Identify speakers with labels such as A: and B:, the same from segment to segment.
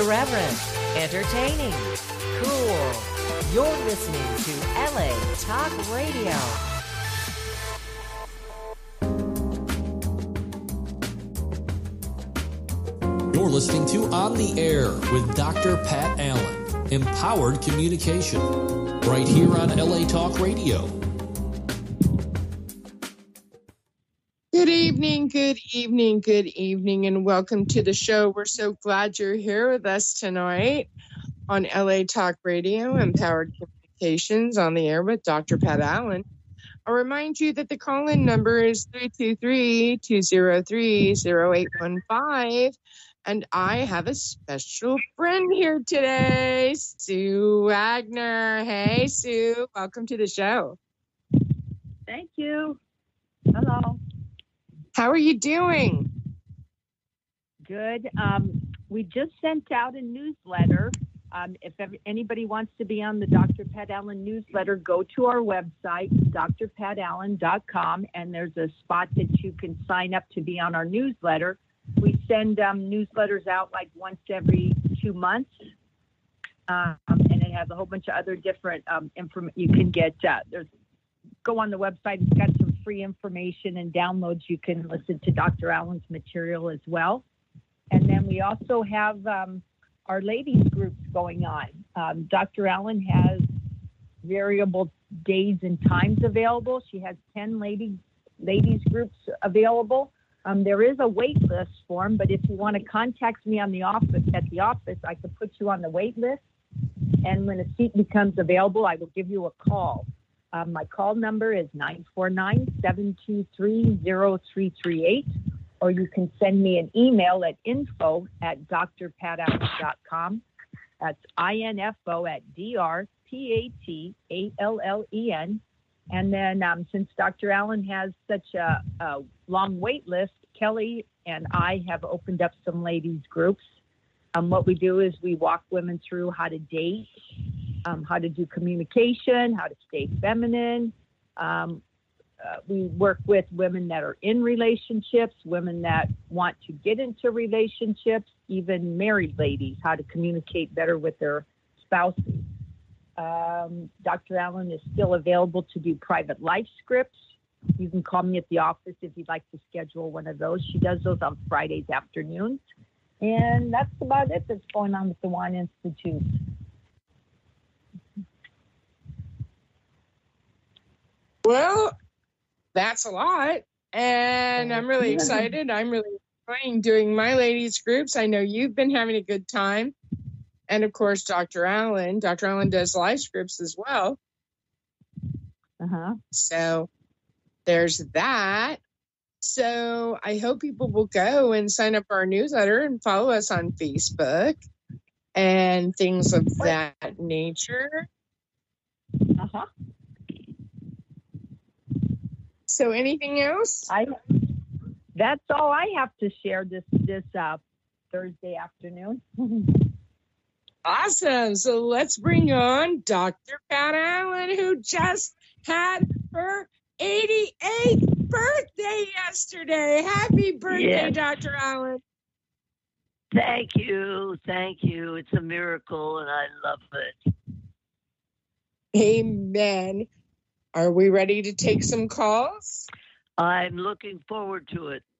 A: irreverent, entertaining, cool. You're listening to LA Talk Radio.
B: You're listening to On the Air with Dr. Pat Allen. Empowered communication. Right here on LA Talk Radio.
C: Good evening, and welcome to the show. We're so glad you're here with us tonight on LA Talk Radio, Empowered Communications, on the air with Dr. Pat Allen. I'll remind you that the call-in number is 323-203-0815, and I have a special friend here today, Sue Wagner. Hey, Sue, welcome to the show.
D: Thank you. Hello.
C: How are you doing?
D: Good. We just sent out a newsletter. If anybody wants to be on the Dr. Pat Allen newsletter, go to our website, drpatallen.com, and there's a spot that you can sign up to be on our newsletter. We send newsletters out like once every 2 months, and it has a whole bunch of other different information you can get. Go on the website. It's got some free information and downloads. You can listen to Dr. Allen's material as well. And then we also have our ladies groups going on. Dr. Allen has variable days and times available. She has 10 ladies groups available. There is a wait list form, but if you want to contact me at the office, I can put you on the wait list. And when a seat becomes available, I will give you a call. My call number is 949-723-0338, or you can send me an email at info@drpatallen.com. That's info@drpatallen. And then since Dr. Allen has such a long wait list, Kelly and I have opened up some ladies groups. What we do is we walk women through how to date, how to do communication, how to stay feminine. We work with women that are in relationships, women that want to get into relationships, even married ladies, how to communicate better with their spouses. Dr. Allen is still available to do private life scripts. You can call me at the office if you'd like to schedule one of those. She does those on Fridays afternoons. And that's about it that's going on with the Wine Institute.
C: Well, that's a lot, and I'm really excited. I'm really enjoying doing my ladies groups. I know you've been having a good time, and of course, Dr. Allen does live scripts as well. So there's that. So I hope people will go and sign up for our newsletter and follow us on Facebook and things of that nature. So anything else?
D: That's all I have to share this Thursday afternoon.
C: Awesome. So let's bring on Dr. Pat Allen, who just had her 88th birthday yesterday. Happy birthday, yes. Dr. Allen.
E: Thank you. It's a miracle, and I love it.
C: Amen. Are we ready to take some calls?
E: I'm looking forward to it.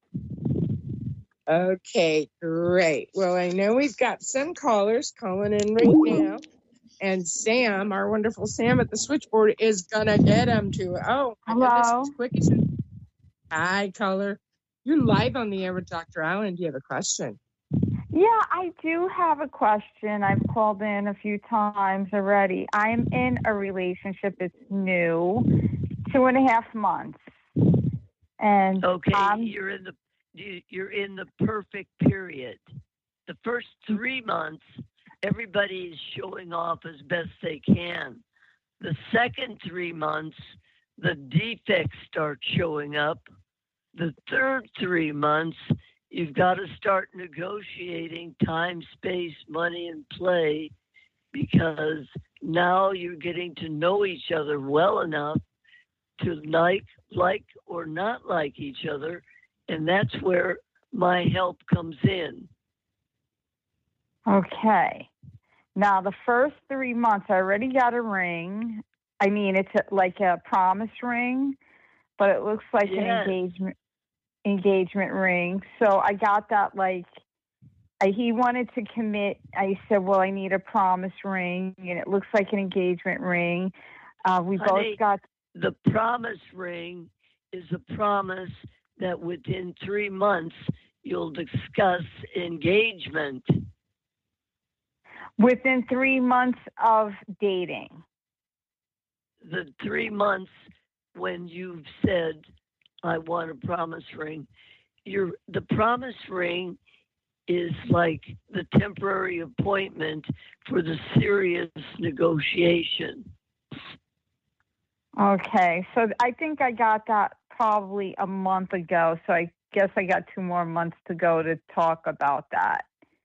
C: Okay, great. Well, I know we've got some callers calling in right now. And Sam, our wonderful Sam at the switchboard, is going to get them to. Oh,
F: hello.
C: As quick as Hi, caller. You're live on the air with Dr. Allen. Do you have a question?
F: Yeah, I do have a question. I've called in a few times already. I'm in a relationship. It's new, 2.5 months. And
E: okay, you're in the perfect period. The first 3 months, everybody is showing off as best they can. The second 3 months, the defects start showing up. The third 3 months, you've got to start negotiating time, space, money, and play, because now you're getting to know each other well enough to like or not like each other, and that's where my help comes in.
F: Okay. Now, the first 3 months, I already got a ring. I mean, it's like a promise ring, but it looks like
E: Yes.
F: an engagement ring. So I got that, like, he wanted to commit. I said, well, I need a promise ring, and it looks like an engagement ring. We
E: Honey,
F: both got...
E: The promise ring is a promise that within 3 months you'll discuss engagement.
F: Within 3 months of dating.
E: The 3 months when you've said, I want a promise ring, the promise ring is like the temporary appointment for the serious negotiation.
F: Okay, so I think I got that probably a month ago, so I guess I got 2 more months to go to talk about that.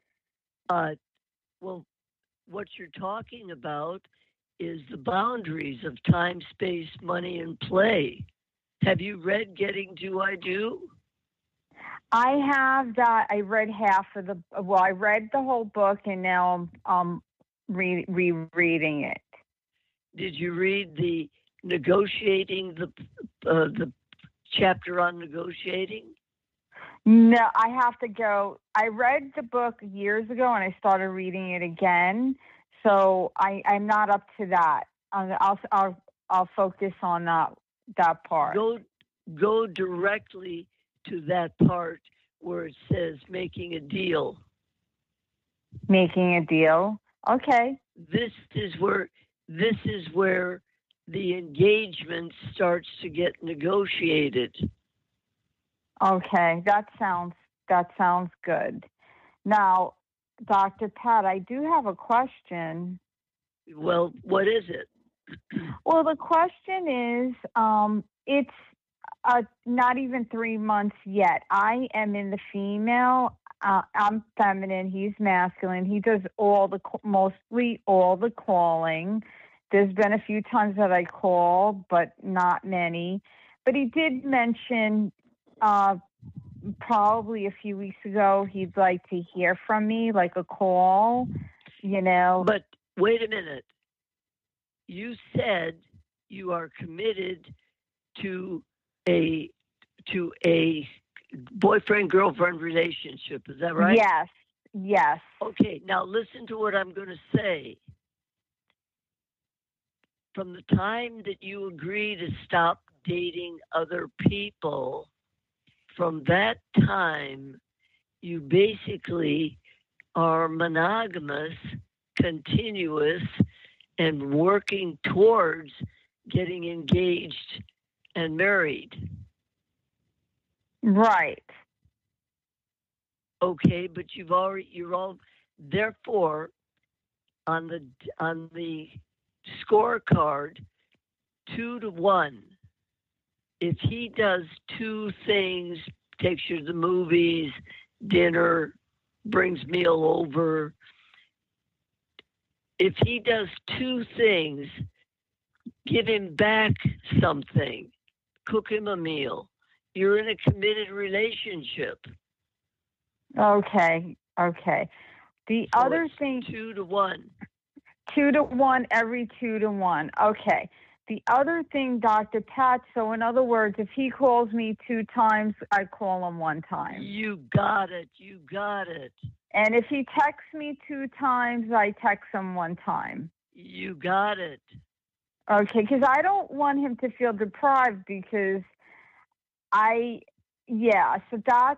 E: Well, what you're talking about is the boundaries of time, space, money, and play. Have you read Getting Do I Do?
F: I have that. I read I read the whole book, and now I'm rereading it.
E: Did you read the negotiating, the chapter on negotiating?
F: No, I have to go. I read the book years ago, and I started reading it again. So I'm not up to that. I'll focus on that part.
E: Go directly to that part where it says making a deal.
F: Making a deal. Okay.
E: This is where the engagement starts to get negotiated.
F: Okay, that sounds good. Now, Dr. Pat, I do have a question.
E: Well, what is it?
F: Well, the question is, it's not even 3 months yet. I am in the female. I'm feminine. He's masculine. He does mostly all the calling. There's been a few times that I call, but not many. But he did mention probably a few weeks ago he'd like to hear from me, like a call,
E: But wait a minute. You said you are committed to a boyfriend-girlfriend relationship. Is that right?
F: Yes.
E: Okay, now listen to what I'm going to say. From the time that you agree to stop dating other people, from that time, you basically are monogamous, continuous, and working towards getting engaged and married.
F: Right.
E: Okay, but therefore, on the scorecard, 2-1. If he does 2 things, takes you to the movies, dinner, brings meal over, if he does 2 things, give him back something, cook him a meal, you're in a committed relationship.
F: Okay. The
E: So
F: other
E: it's
F: thing...
E: 2-1.
F: 2-1, every 2-1. Okay. The other thing, Dr. Pat, so in other words, if he calls me 2 times, I call him 1 time.
E: You got it.
F: And if he texts me 2 times, I text him 1 time.
E: You got it.
F: Okay, because I don't want him to feel deprived because so that's,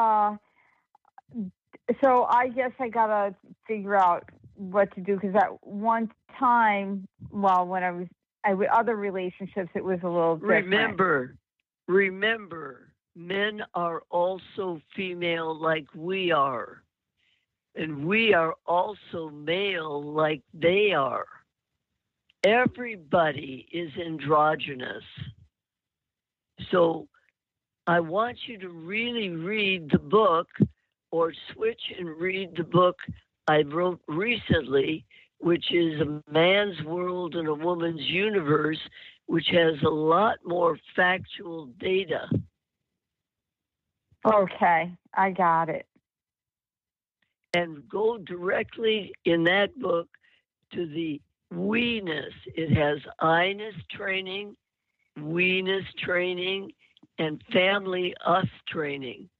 F: so I guess I got to figure out what to do because at one time, when I was with other relationships, it was a little different.
E: Remember, men are also female like we are. And we are also male like they are. Everybody is androgynous. So I want you to really read the book or switch and read the book I wrote recently, which is A Man's World and a Woman's Universe, which has a lot more factual data.
F: Okay, I got it.
E: and go directly in that book to the we-ness. It has I-ness training, we-ness training, and family us training.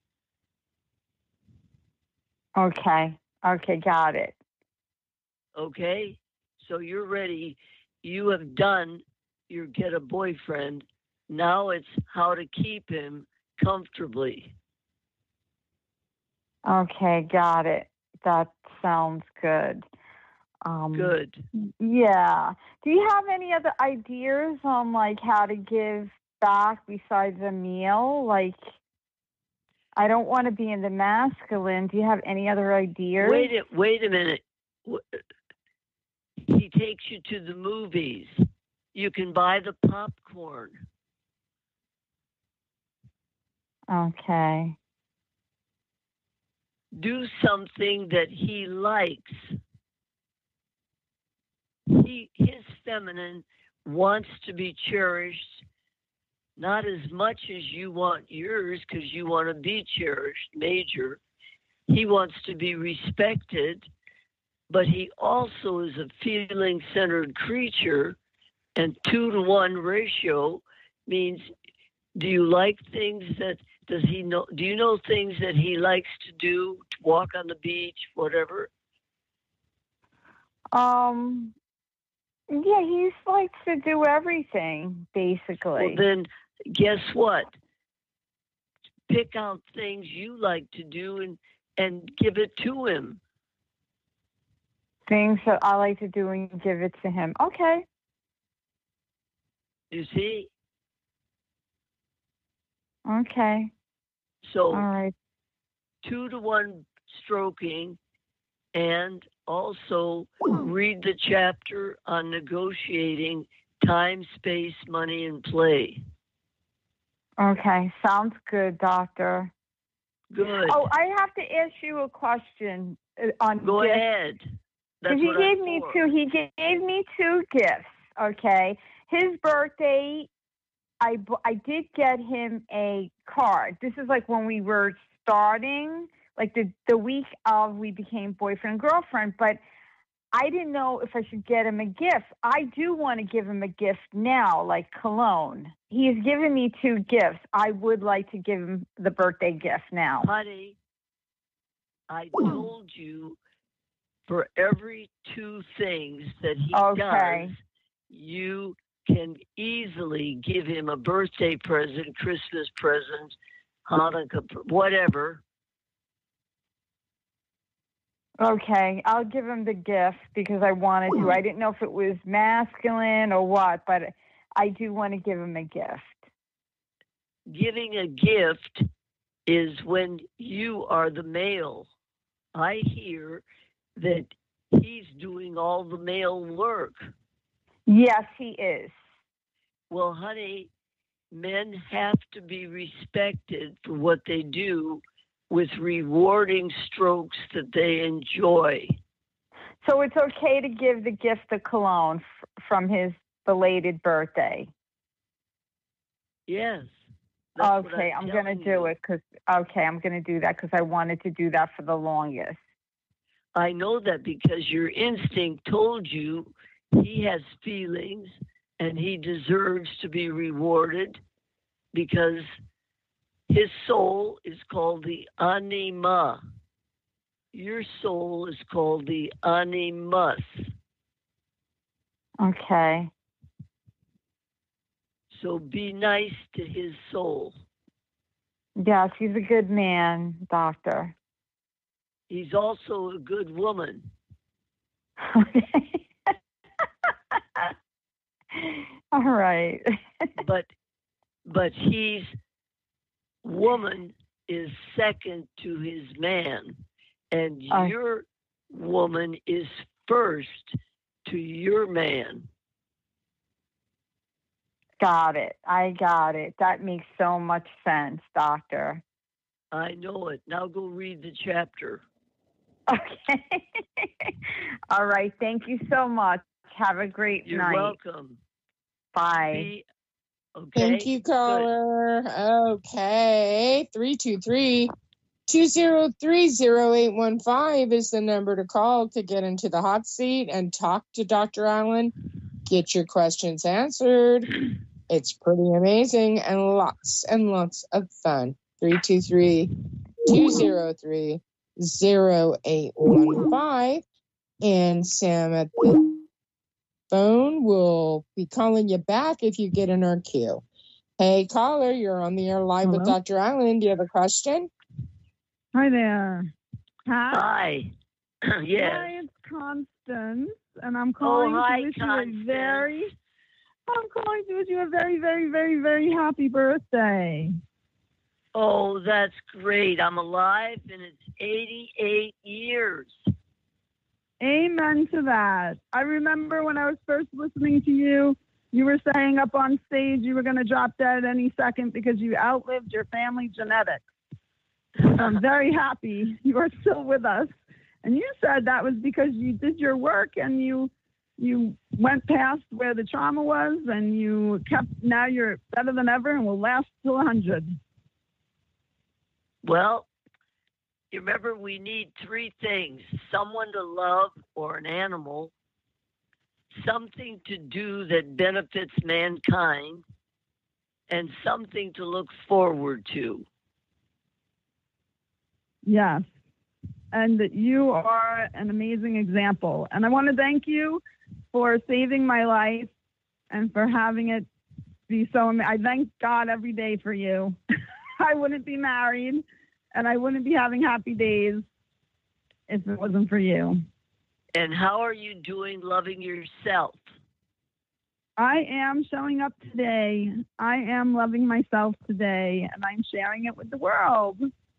F: Okay, got it.
E: Okay? So you're ready. You have done your get a boyfriend. Now it's how to keep him comfortably.
F: Okay, got it. That sounds good.
E: Good.
F: Yeah. Do you have any other ideas on like how to give back besides a meal? Like, I don't want to be in the masculine. Do you have any other ideas?
E: Wait a minute. He takes you to the movies. You can buy the popcorn.
F: Okay.
E: Do something that he likes. His feminine wants to be cherished, not as much as you want yours, because you want to be cherished, major. He wants to be respected, but he also is a feeling-centered creature, and 2-to-1 ratio means, do you like things that, do you know things that he likes to do, to walk on the beach, whatever?
F: Yeah, he likes to do everything, basically.
E: Well, then, guess what? Pick out things you like to do and give it to him.
F: Things that I like to do and give it to him. Okay.
E: You see?
F: Okay.
E: So,
F: all right.
E: 2-to-1 stroking, and also read the chapter on negotiating time, space, money, and play.
F: Okay, sounds good, Doctor.
E: Good.
F: Oh, I have to ask you a question on
E: Go
F: gifts.
E: ahead. That's
F: He
E: what
F: gave
E: I'm
F: me
E: for.
F: two. He gave me 2 gifts. Okay, his birthday, I did get him a card. This is like when we were starting, like the week of we became boyfriend and girlfriend. But I didn't know if I should get him a gift. I do want to give him a gift now, like cologne. He's given me 2 gifts. I would like to give him the birthday gift now.
E: Honey, I told you for every 2 things that he does, you can easily give him a birthday present, Christmas present, Hanukkah, whatever.
F: Okay, I'll give him the gift because I wanted to. I didn't know if it was masculine or what, but I do want to give him a gift.
E: Giving a gift is when you are the male. I hear that he's doing all the male work.
F: Yes, he is.
E: Well, honey, men have to be respected for what they do with rewarding strokes that they enjoy.
F: So it's okay to give the gift of cologne from his belated birthday?
E: Yes.
F: Okay, I'm going to do it because, I'm going to do that because I wanted to do that for the longest.
E: I know that because your instinct told you he has feelings and he deserves to be rewarded because his soul is called the anima. Your soul is called the animus.
F: Okay.
E: So be nice to his soul.
F: Yes, he's a good man, Doctor.
E: He's also a good woman.
F: All right.
E: but he's woman is second to his man, and your woman is first to your man.
F: Got it. I got it. That makes so much sense, Doctor.
E: I know it. Now go read the chapter.
F: Okay. All right. Thank you so much. Have a great
E: You're
F: night.
E: You're welcome.
F: Bye.
C: Okay. Thank you, caller. Good. Okay. 323. 203-0815 is the number to call to get into the hot seat and talk to Dr. Allen. Get your questions answered. It's pretty amazing and lots of fun. 323-203-0815. And Sam at the phone will be calling you back if you get in our queue. Hey, caller, you're on the air live with Dr. Allen. Do you have a question?
G: Hi there.
E: Hi. Yes.
G: Hi, it's Constance, and I'm calling to wish you a very, very, very, very happy birthday.
E: Oh, that's great. I'm alive, and it's 88 years.
G: Amen to that. I remember when I was first listening to you, you were saying up on stage you were going to drop dead any second because you outlived your family genetics. I'm very happy you are still with us. And you said that was because you did your work and you went past where the trauma was and now you're better than ever and will last till 100.
E: Well, you remember we need three things: someone to love or an animal, something to do that benefits mankind, and something to look forward to.
G: Yes. And you are an amazing example. And I want to thank you for saving my life and for having it be so amazing. I thank God every day for you. I wouldn't be married and I wouldn't be having happy days if it wasn't for you.
E: And how are you doing loving yourself?
G: I am showing up today. I am loving myself today, and I'm sharing it with the world.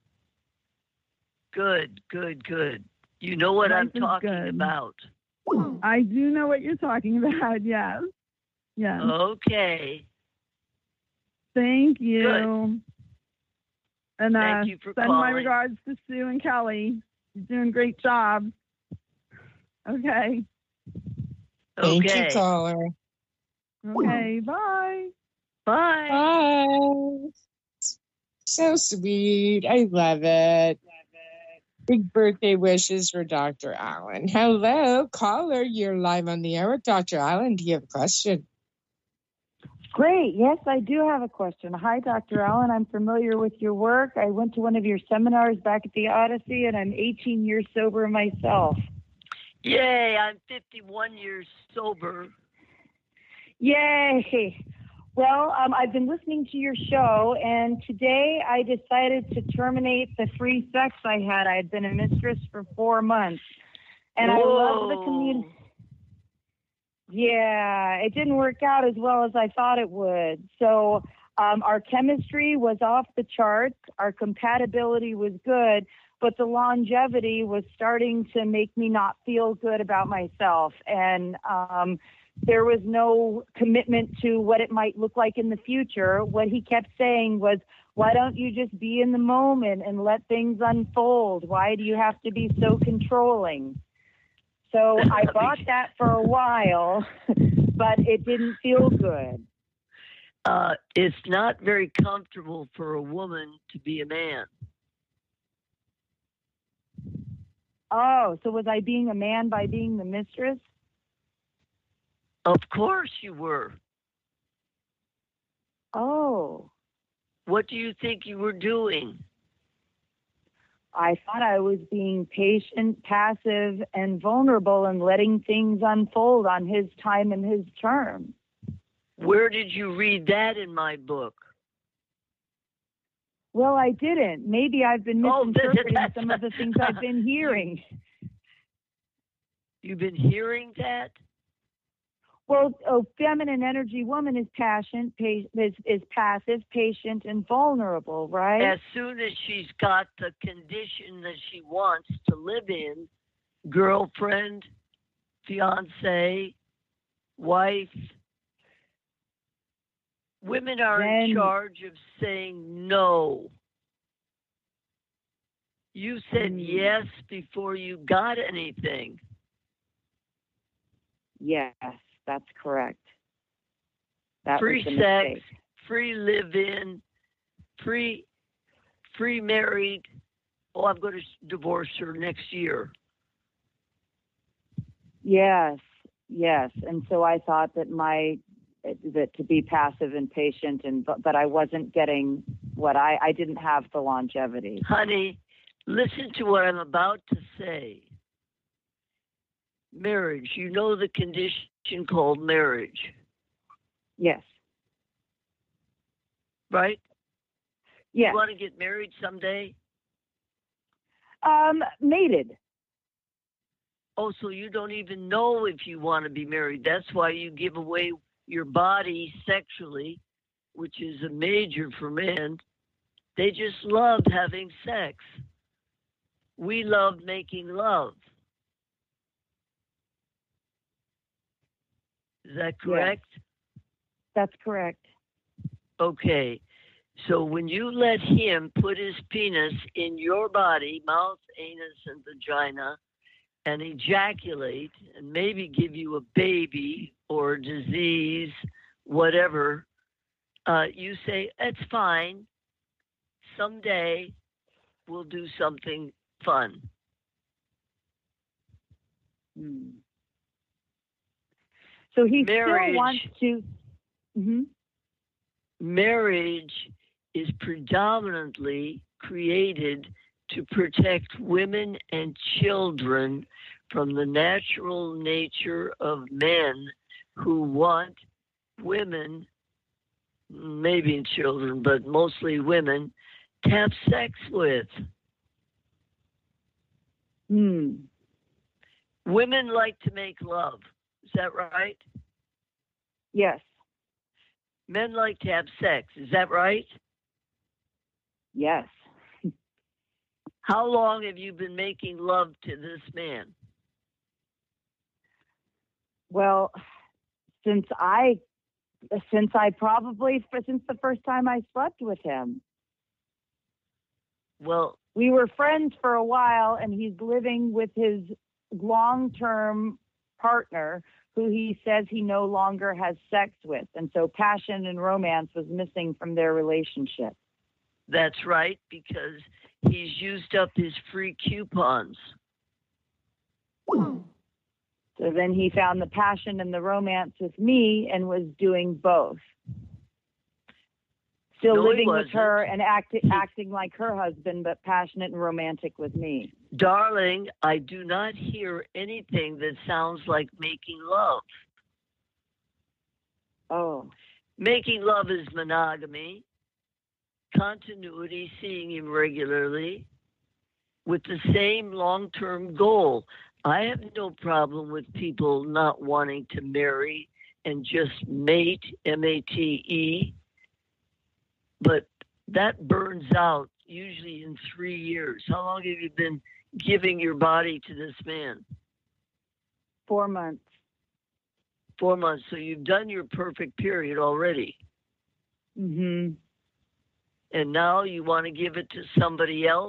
E: Good, good, good. You know what I'm talking about.
G: I do know what you're talking about, yes. Yes.
E: Okay.
G: Thank you.
E: Good.
G: And
E: thank you for
G: send
E: calling.
G: my regards to Sue and Kelly. You're doing a great job. Okay.
C: Thank you, caller.
G: Okay, bye.
E: Bye.
C: Bye. So sweet. I love it. Big birthday wishes for Dr. Allen. Hello, caller. You're live on the air with Dr. Allen. Do you have a question?
H: Great. Yes, I do have a question. Hi, Dr. Allen. I'm familiar with your work. I went to one of your seminars back at the Odyssey, and I'm 18 years sober myself.
E: Yay, I'm 51 years sober.
H: Yay. Well, I've been listening to your show, and today I decided to terminate the free sex I had. I had been a mistress for 4 months, and I love the community. Yeah, it didn't work out as well as I thought it would. So our chemistry was off the charts. Our compatibility was good, but the longevity was starting to make me not feel good about myself. And there was no commitment to what it might look like in the future. What he kept saying was, why don't you just be in the moment and let things unfold? Why do you have to be so controlling? So I bought that for a while, but it didn't feel good.
E: It's not very comfortable for a woman to be a man.
H: Oh, so was I being a man by being the mistress?
E: Of course you were.
H: Oh.
E: What do you think you were doing?
H: I thought I was being patient, passive, and vulnerable and letting things unfold on his time and his terms.
E: Where did you read that in my book?
H: Well, I didn't. Maybe I've been misinterpreting some of the things I've been hearing.
E: You've been hearing that?
H: Well, a feminine energy woman is passive, patient, and vulnerable, right?
E: As soon as she's got the condition that she wants to live in, girlfriend, fiance, wife, women are in charge of saying no. You said yes before you got anything.
H: Yes. That's correct. That
E: free
H: was the
E: sex,
H: mistake.
E: free live-in, free married, oh, I'm going to divorce her next year.
H: Yes, yes. And so I thought that that to be passive and patient, but I wasn't getting what I didn't have the longevity.
E: Honey, listen to what I'm about to say. Marriage, you know the condition called marriage,
H: Yes.
E: right?
H: Yes.
E: You want to get married someday?
H: Mated.
E: Oh, so you don't even know if you want to be married. That's why you give away your body sexually, which is a major for men. They just love having sex. We love making love. Is that correct?
H: Yes. That's correct.
E: Okay. So when you let him put his penis in your body, mouth, anus, and vagina, and ejaculate and maybe give you a baby or a disease, whatever, you say, it's fine. Someday we'll do something fun.
H: So he
E: Marriage,
H: still wants to. Mm-hmm.
E: Marriage is predominantly created to protect women and children from the natural nature of men who want women, maybe children, but mostly women, to have sex with. Women like to make love. Is that right?
H: Yes.
E: Men like to have sex. Is that right?
H: Yes.
E: How long have you been making love to this man?
H: Well, since the first time I slept with him.
E: Well,
H: we were friends for a while, and he's living with his long-term partner, who he says he no longer has sex with. And so passion and romance was missing from their relationship.
E: That's right, because he's used up his free coupons.
H: So then he found the passion and the romance with me and was doing both. Still living with her and acting like her husband, but passionate and romantic with me.
E: Darling, I do not hear anything that sounds like making love.
H: Oh.
E: Making love is monogamy, continuity, seeing him regularly, with the same long-term goal. I have no problem with people not wanting to marry and just mate, M-A-T-E, but that burns out usually in 3 years. How long have you been giving your body to this man?
H: 4 months.
E: 4 months. So you've done your perfect period already.
H: Mm-hmm.
E: And now you want to give it to somebody else?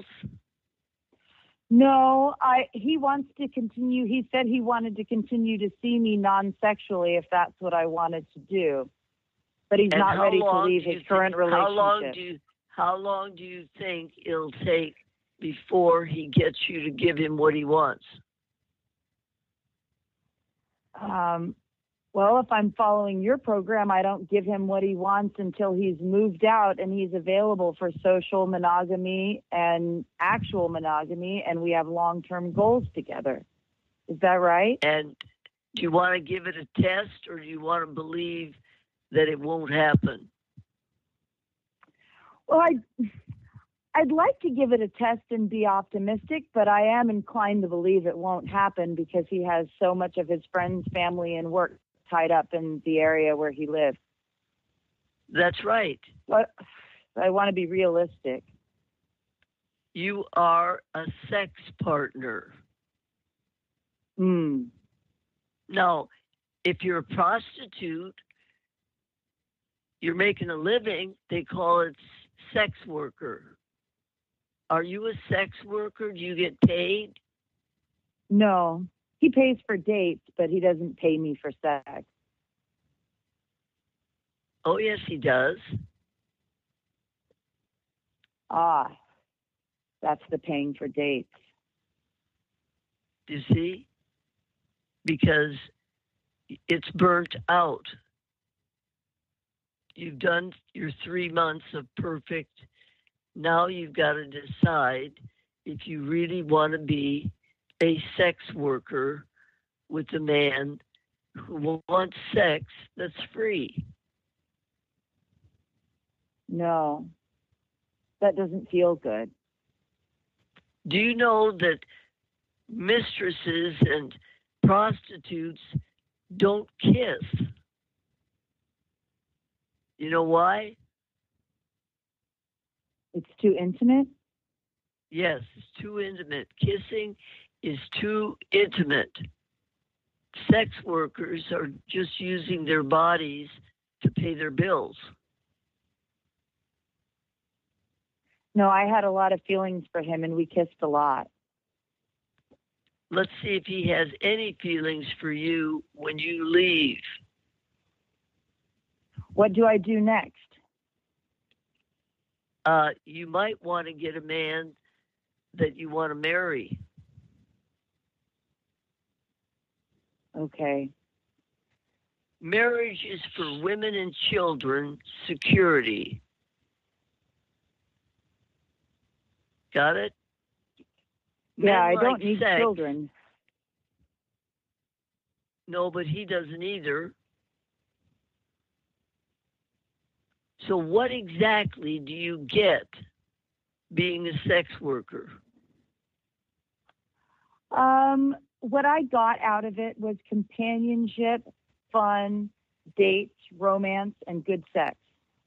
H: No, he wants to continue. He said he wanted to continue to see me non-sexually if that's what I wanted to do. But he's not ready to leave his current relationship.
E: How long do you think it'll take before he gets you to give him what he wants?
H: Well, if I'm following your program, I don't give him what he wants until he's moved out and he's available for social monogamy and actual monogamy, and we have long-term goals together. Is that right?
E: And do you want to give it a test, or do you want to believe that it won't happen?
H: Well, I'd like to give it a test and be optimistic, but I am inclined to believe it won't happen because he has so much of his friends, family, and work tied up in the area where he lives.
E: That's right.
H: But I want to be realistic.
E: You are a sex partner. Now, if you're a prostitute, you're making a living, they call it sex worker. Are you a sex worker? Do you get paid?
H: No. He pays for dates, but he doesn't pay me for sex.
E: Oh, yes, he does.
H: That's That's the paying for dates.
E: You see? Because it's burnt out. You've done your 3 months of perfect. Now you've got to decide if you really want to be a sex worker with a man who wants sex that's free.
H: No, that doesn't feel good.
E: Do you know that mistresses and prostitutes don't kiss? You know why?
H: It's too intimate?
E: Yes, it's too intimate. Kissing is too intimate. Sex workers are just using their bodies to pay their bills.
H: No, I had a lot of feelings for him, and we kissed a lot.
E: Let's see if he has any feelings for you when you leave.
H: What do I do next?
E: You might want to get a man that you want to marry.
H: Okay.
E: Marriage is for women and children security. Got it?
H: Yeah, I
E: Men
H: don't
E: like
H: need
E: sex.
H: children.
E: No, but he doesn't either. So what exactly do you get being a sex worker?
H: What I got out of it was companionship, fun, dates, romance, and good sex.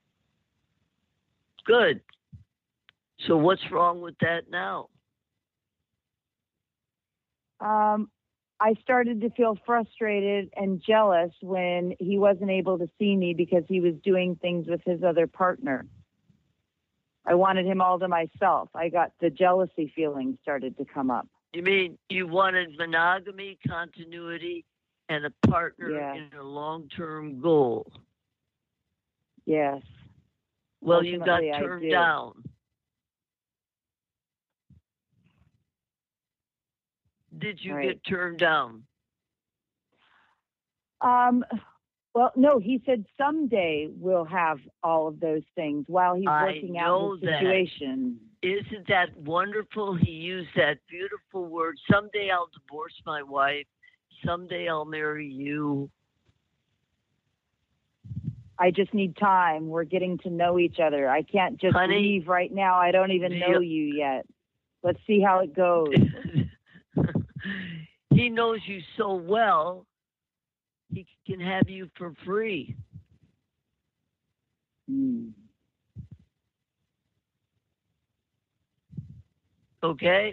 E: Good. So what's wrong with that now?
H: I started to feel frustrated and jealous when he wasn't able to see me because he was doing things with his other partner. I wanted him all to myself. I got the jealousy feeling started to come up.
E: You mean you wanted monogamy, continuity, and a partner in a long-term goal?
H: Yes.
E: Well, you got
H: Ultimately, I
E: turned
H: do.
E: down. Did you
H: Right.
E: get turned down?
H: Well, no, he said someday we'll have all of those things while he's working out the situation.
E: Isn't that wonderful? He used that beautiful word. Someday I'll divorce my wife. Someday I'll marry you.
H: I just need time. We're getting to know each other. I can't just leave right now. I don't even know you yet. Let's see how it goes.
E: He knows you so well, he can have you for free. Okay?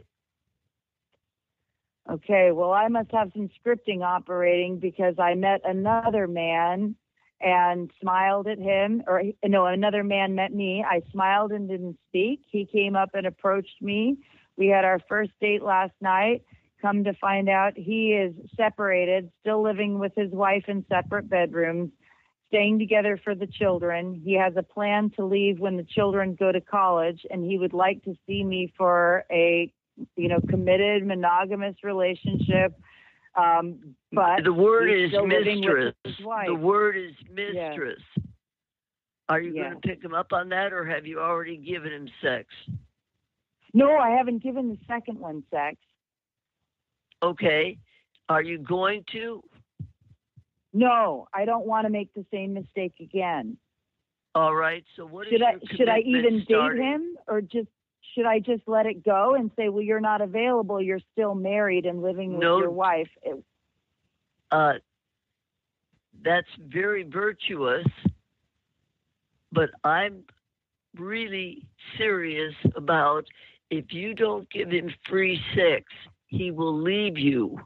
H: Okay, well, I must have some scripting operating because I met another man and smiled at him. Another man met me. I smiled and didn't speak. He came up and approached me. We had our first date last night. Come to find out, he is separated, still living with his wife in separate bedrooms, staying together for the children. He has a plan to leave when the children go to college, and he would like to see me for a, committed monogamous relationship. But
E: the word is
H: still living
E: mistress.
H: with his wife.
E: The word is mistress.
H: Yeah.
E: Are you going to pick him up on that, or have you already given him sex?
H: No, I haven't given the second one sex.
E: Okay. Are you going to?
H: No, I don't want to make the same mistake again.
E: All right. So what is
H: should I even
E: starting?
H: date him, or should I just let it go and say, well, you're not available, you're still married and living with your wife?
E: That's very virtuous, but I'm really serious about if you don't give him free sex, he will leave you.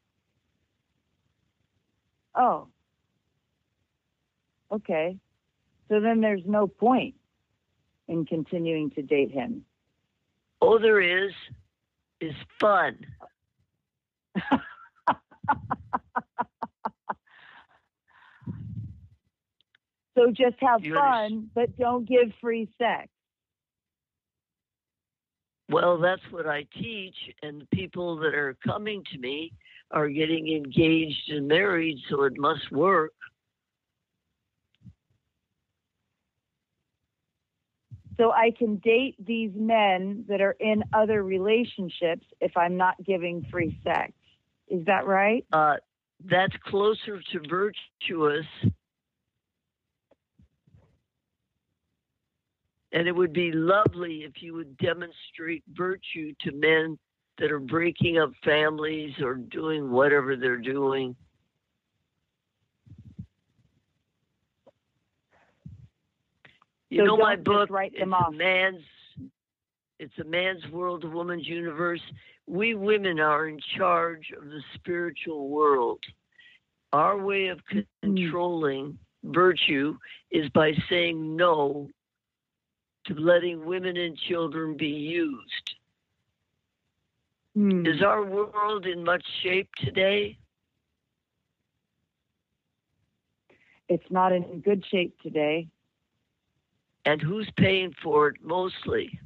H: Oh. Okay. So then there's no point in continuing to date him.
E: Oh, there is fun.
H: So just have fun, but don't give free sex.
E: Well, that's what I teach, and the people that are coming to me are getting engaged and married, so it must work.
H: So I can date these men that are in other relationships if I'm not giving free sex. Is that right?
E: That's closer to virtuous. And it would be lovely if you would demonstrate virtue to men that are breaking up families or doing whatever they're doing. You know, my book, it's a man's world, a woman's universe. We women are in charge of the spiritual world. Our way of controlling virtue is by saying no to letting women and children be used. Is our world in much shape today?
H: It's not in good shape today.
E: And who's paying for it mostly?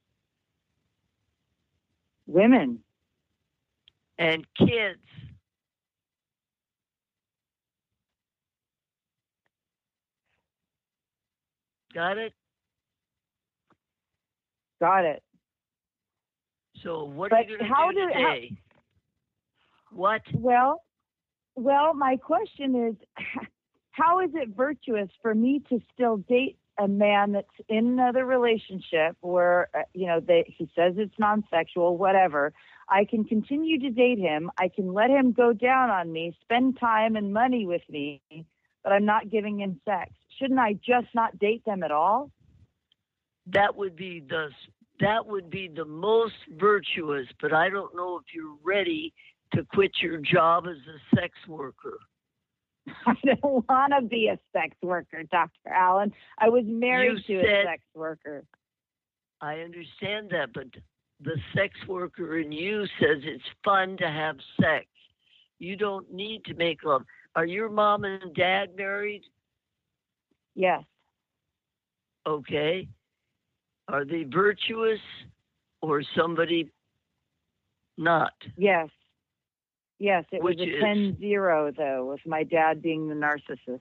H: Women.
E: And kids. Got it?
H: Got it.
E: So what are you going to do today? What?
H: Well, my question is, how is it virtuous for me to still date a man that's in another relationship where, he says it's non-sexual, whatever? I can continue to date him. I can let him go down on me, spend time and money with me, but I'm not giving him sex. Shouldn't I just not date them at all?
E: That would be the most virtuous, but I don't know if you're ready to quit your job as a sex worker.
H: I don't want to be a sex worker, Dr. Allen. I was married to a sex worker.
E: I understand that, but the sex worker in you says it's fun to have sex. You don't need to make love. Are your mom and dad married?
H: Yes.
E: Okay. Are they virtuous or somebody not?
H: Yes. Yes, it was a 10-0, though, with my dad being the narcissist.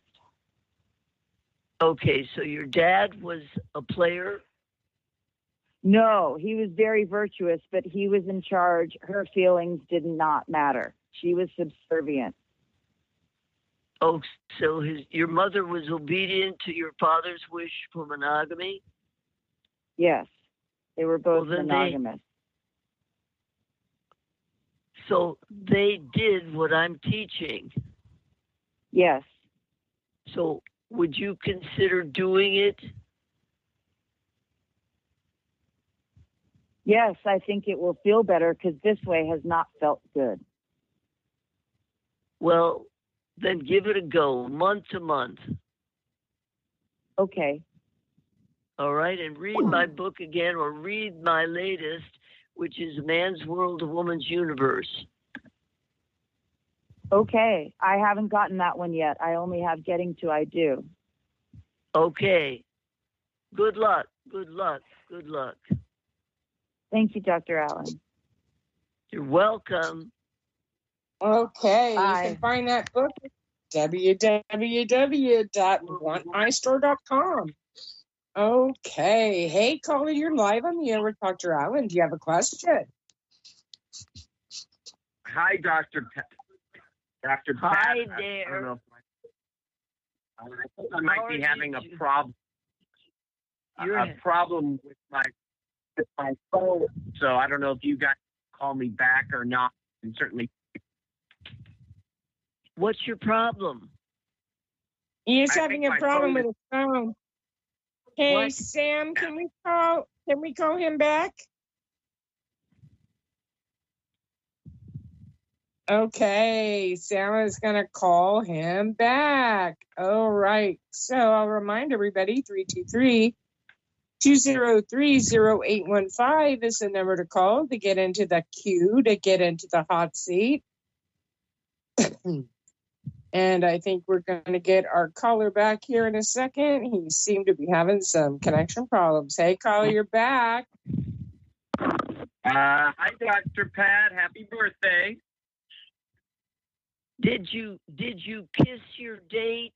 E: Okay, so your dad was a player?
H: No, he was very virtuous, but he was in charge. Her feelings did not matter. She was subservient.
E: Oh, so your mother was obedient to your father's wish for monogamy?
H: Yes, they were both monogamous.
E: So they did what I'm teaching?
H: Yes.
E: So would you consider doing it?
H: Yes, I think it will feel better because this way has not felt good.
E: Well, then give it a go, month to month.
H: Okay.
E: All right, and read my book again, or read my latest, which is Man's World, a Woman's Universe.
H: Okay, I haven't gotten that one yet. I only have Getting to I Do.
E: Okay. Good luck, good luck, good luck.
H: Thank you, Dr. Allen.
E: You're welcome.
C: Okay,
H: Bye.
C: You can find that book at www.wantmystore.com. Okay. Hey, caller, you're live on the air with Dr. Allen. Do you have a question?
I: Hi, Dr. Dr.
E: Hi
I: Pat.
E: there.
I: I think I might be having a problem. A problem with my phone. So I don't know if you guys call me back or not. And certainly.
E: What's your problem?
C: He's having a problem with his phone. Hey,
E: What?
C: Sam, can we call him back? Okay, Sam is going to call him back. All right. So I'll remind everybody, 323-203-0815 is the number to call to get into the queue, to get into the hot seat. And I think we're going to get our caller back here in a second. He seemed to be having some connection problems. Hey, caller, you're back.
I: Hi, Dr. Pat. Happy birthday.
E: Did you kiss your date?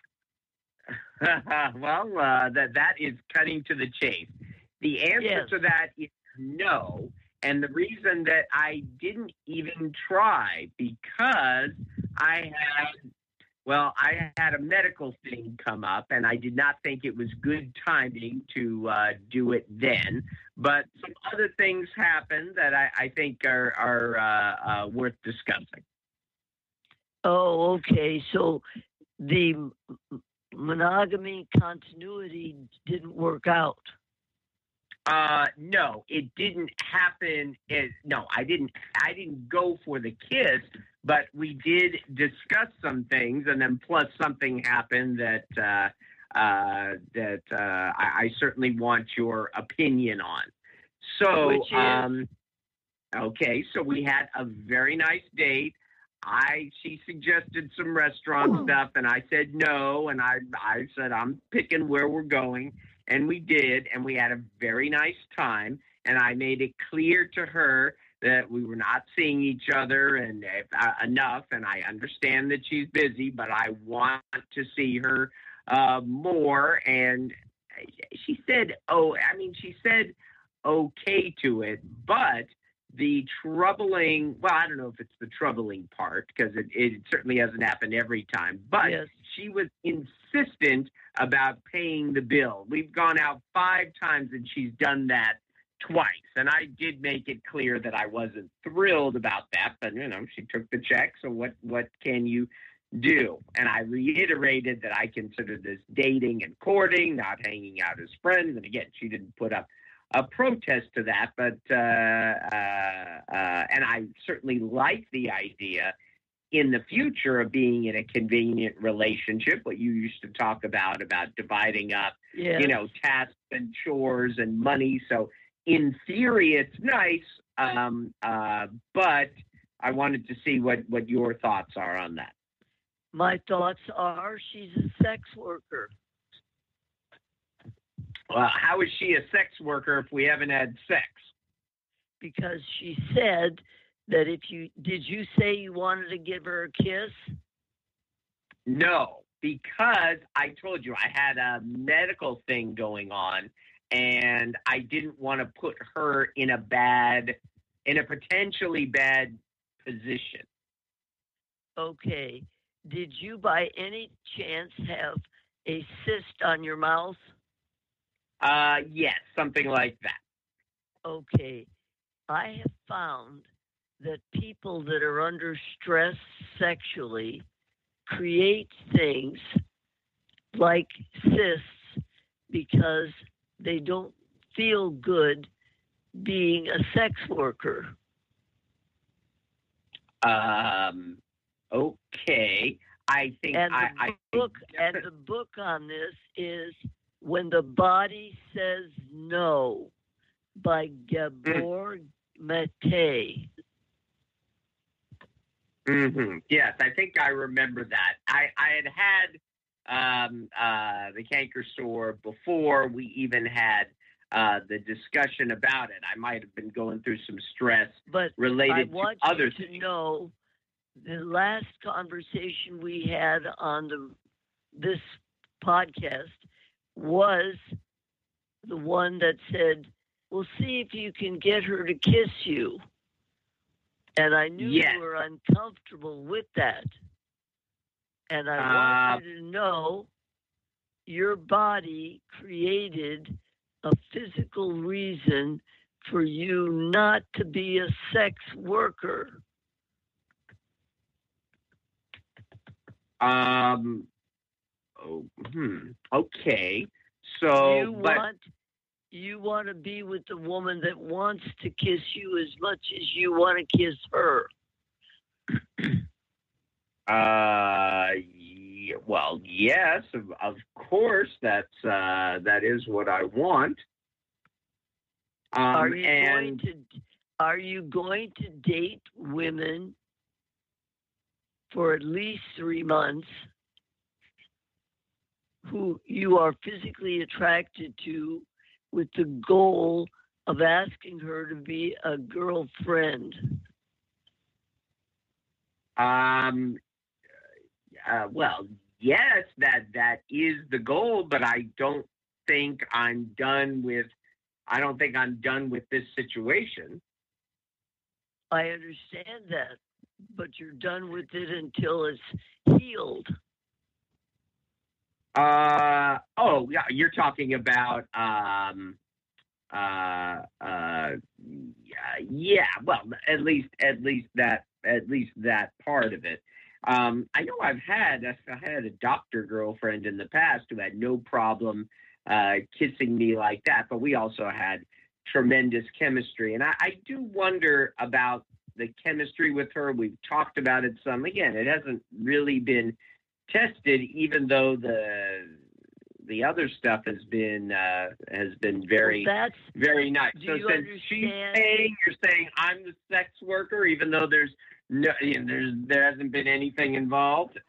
I: Well, that is cutting to the chase. The answer to that is no. And the reason that I didn't even try, because I had a medical thing come up, and I did not think it was good timing to do it then. But some other things happened that I think are worth discussing.
E: Oh, okay. So the monogamy continuity didn't work out.
I: No, it didn't happen. I didn't go for the kiss, but we did discuss some things, and then plus something happened that I certainly want your opinion on. So, okay, so we had a very nice date. She suggested some restaurant stuff, and I said no, and I said I'm picking where we're going. And we did, and we had a very nice time. And I made it clear to her that we were not seeing each other and enough. And I understand that she's busy, but I want to see her more. And she said, she said okay to it. But the troubling, well, I don't know if it's the troubling part, because it certainly hasn't happened every time. But she was insistent about paying the bill. We've gone out 5 times, and she's done that twice. And I did make it clear that I wasn't thrilled about that, but she took the check. So what can you do? And I reiterated that I consider this dating and courting, not hanging out as friends. And again, she didn't put up a protest to that, but and I certainly like the idea in the future of being in a convenient relationship, what you used to talk about dividing up, tasks and chores and money. So in theory, it's nice, but I wanted to see what your thoughts are on that.
E: My thoughts are she's a sex worker.
I: Well, how is she a sex worker if we haven't had sex?
E: Because she said that did you say you wanted to give her a kiss?
I: No, because I told you I had a medical thing going on, and I didn't want to put her in a potentially bad position.
E: Okay. Did you by any chance have a cyst on your mouth?
I: Yes, something like that.
E: Okay. I have found that people that are under stress sexually create things like cysts because they don't feel good being a sex worker.
I: Okay. I think
E: the book on this is When the Body Says No by Gabor Mate.
I: Mm-hmm. Yes, I think I remember that. I had the Canker Store before we even had the discussion about it. I might have been going through some stress related to other things.
E: I want you to know the last conversation we had on this podcast was the one that said, "We'll see if you can get her to kiss you." And I knew you were uncomfortable with that. And I want you to know your body created a physical reason for you not to be a sex worker.
I: Okay. So,
E: you want to be with the woman that wants to kiss you as much as you want to kiss her.
I: Well, yes, of course. That is what I want.
E: Are you going to date women for at least 3 months who you are physically attracted to, with the goal of asking her to be a girlfriend?
I: Well, yes, that is the goal, but I don't think I'm done with this situation.
E: I understand that, but you're done with it until it's healed.
I: Oh, yeah, you're talking about yeah, well, at least that part of it. I know I had a doctor girlfriend in the past who had no problem kissing me like that, but we also had tremendous chemistry. And I do wonder about the chemistry with her. We've talked about it some. Again, it hasn't really been tested, even though the other stuff has been very very nice. So since you're saying I'm the sex worker, even though there hasn't been anything involved.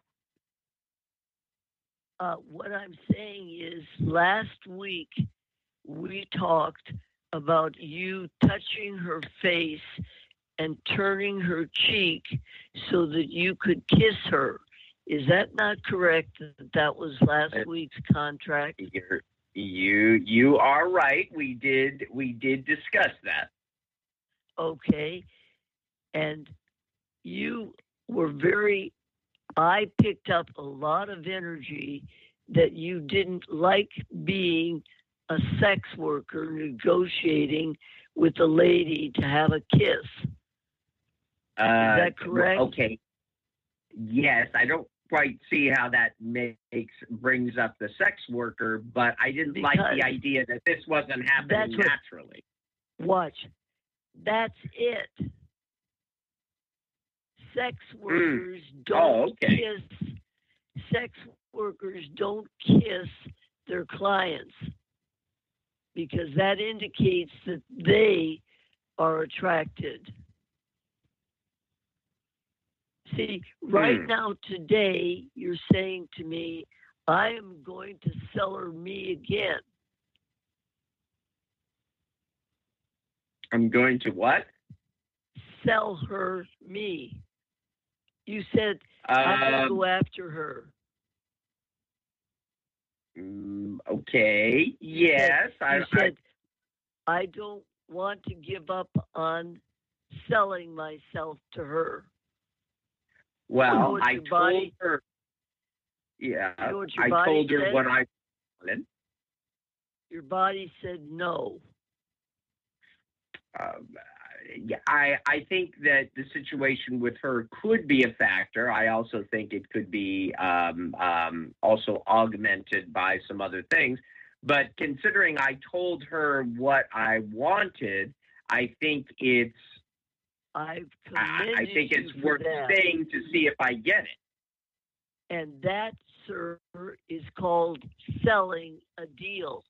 E: What I'm saying is, last week we talked about you touching her face and turning her cheek so that you could kiss her. Is that not correct? That was last week's contract.
I: You are right. We did discuss that.
E: Okay, and you were I picked up a lot of energy that you didn't like being a sex worker negotiating with a lady to have a kiss. Is that correct?
I: Okay. Yes, I don't quite see how that brings up the sex worker, but I didn't like the idea that this wasn't happening naturally.
E: Watch. That's it. Sex workers don't kiss. Sex workers don't kiss their clients because that indicates that they are attracted. See, right now, today, you're saying to me, I am going to sell her me again.
I: I'm going to what?
E: Sell her me. You said, I'm going to go after her.
I: Okay. Yes.
E: You said, I don't want to give up on selling myself to her.
I: Well, I told her. Yeah, I told her what I wanted.
E: Your body said no.
I: Yeah, I think that the situation with her could be a factor. I also think it could be also augmented by some other things. But considering I told her what I wanted, I think it's worth saying to see if I get it.
E: And that, sir, is called selling a deal.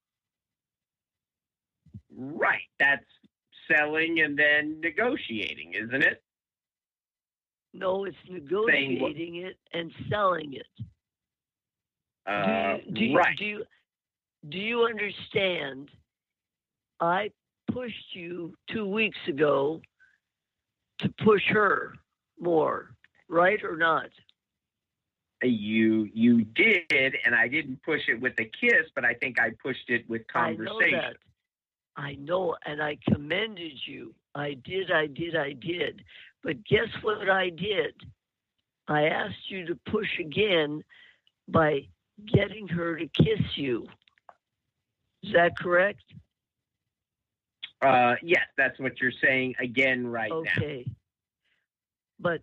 I: Right. That's selling and then negotiating, isn't it?
E: No, it's negotiating it and selling it.
I: Right.
E: Do you understand? I pushed you 2 weeks ago to push her more, right or not?
I: You did, and I didn't push it with a kiss, but I think I pushed it with conversation.
E: I know that. I know, and I commended you. I did. But guess what I did? I asked you to push again by getting her to kiss you. Is that correct?
I: Yes, that's what you're saying again now.
E: Okay. But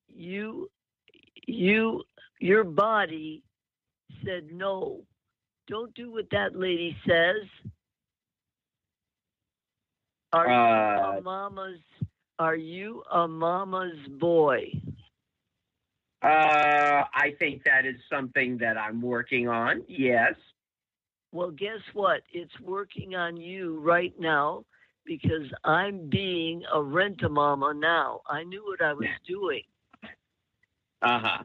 E: your body said no. Don't do what that lady says. Are you a mama's boy?
I: I think that is something that I'm working on. Yes.
E: Well, guess what? It's working on you right now because I'm being a rent-a-mama now. I knew what I was doing.
I: Uh-huh.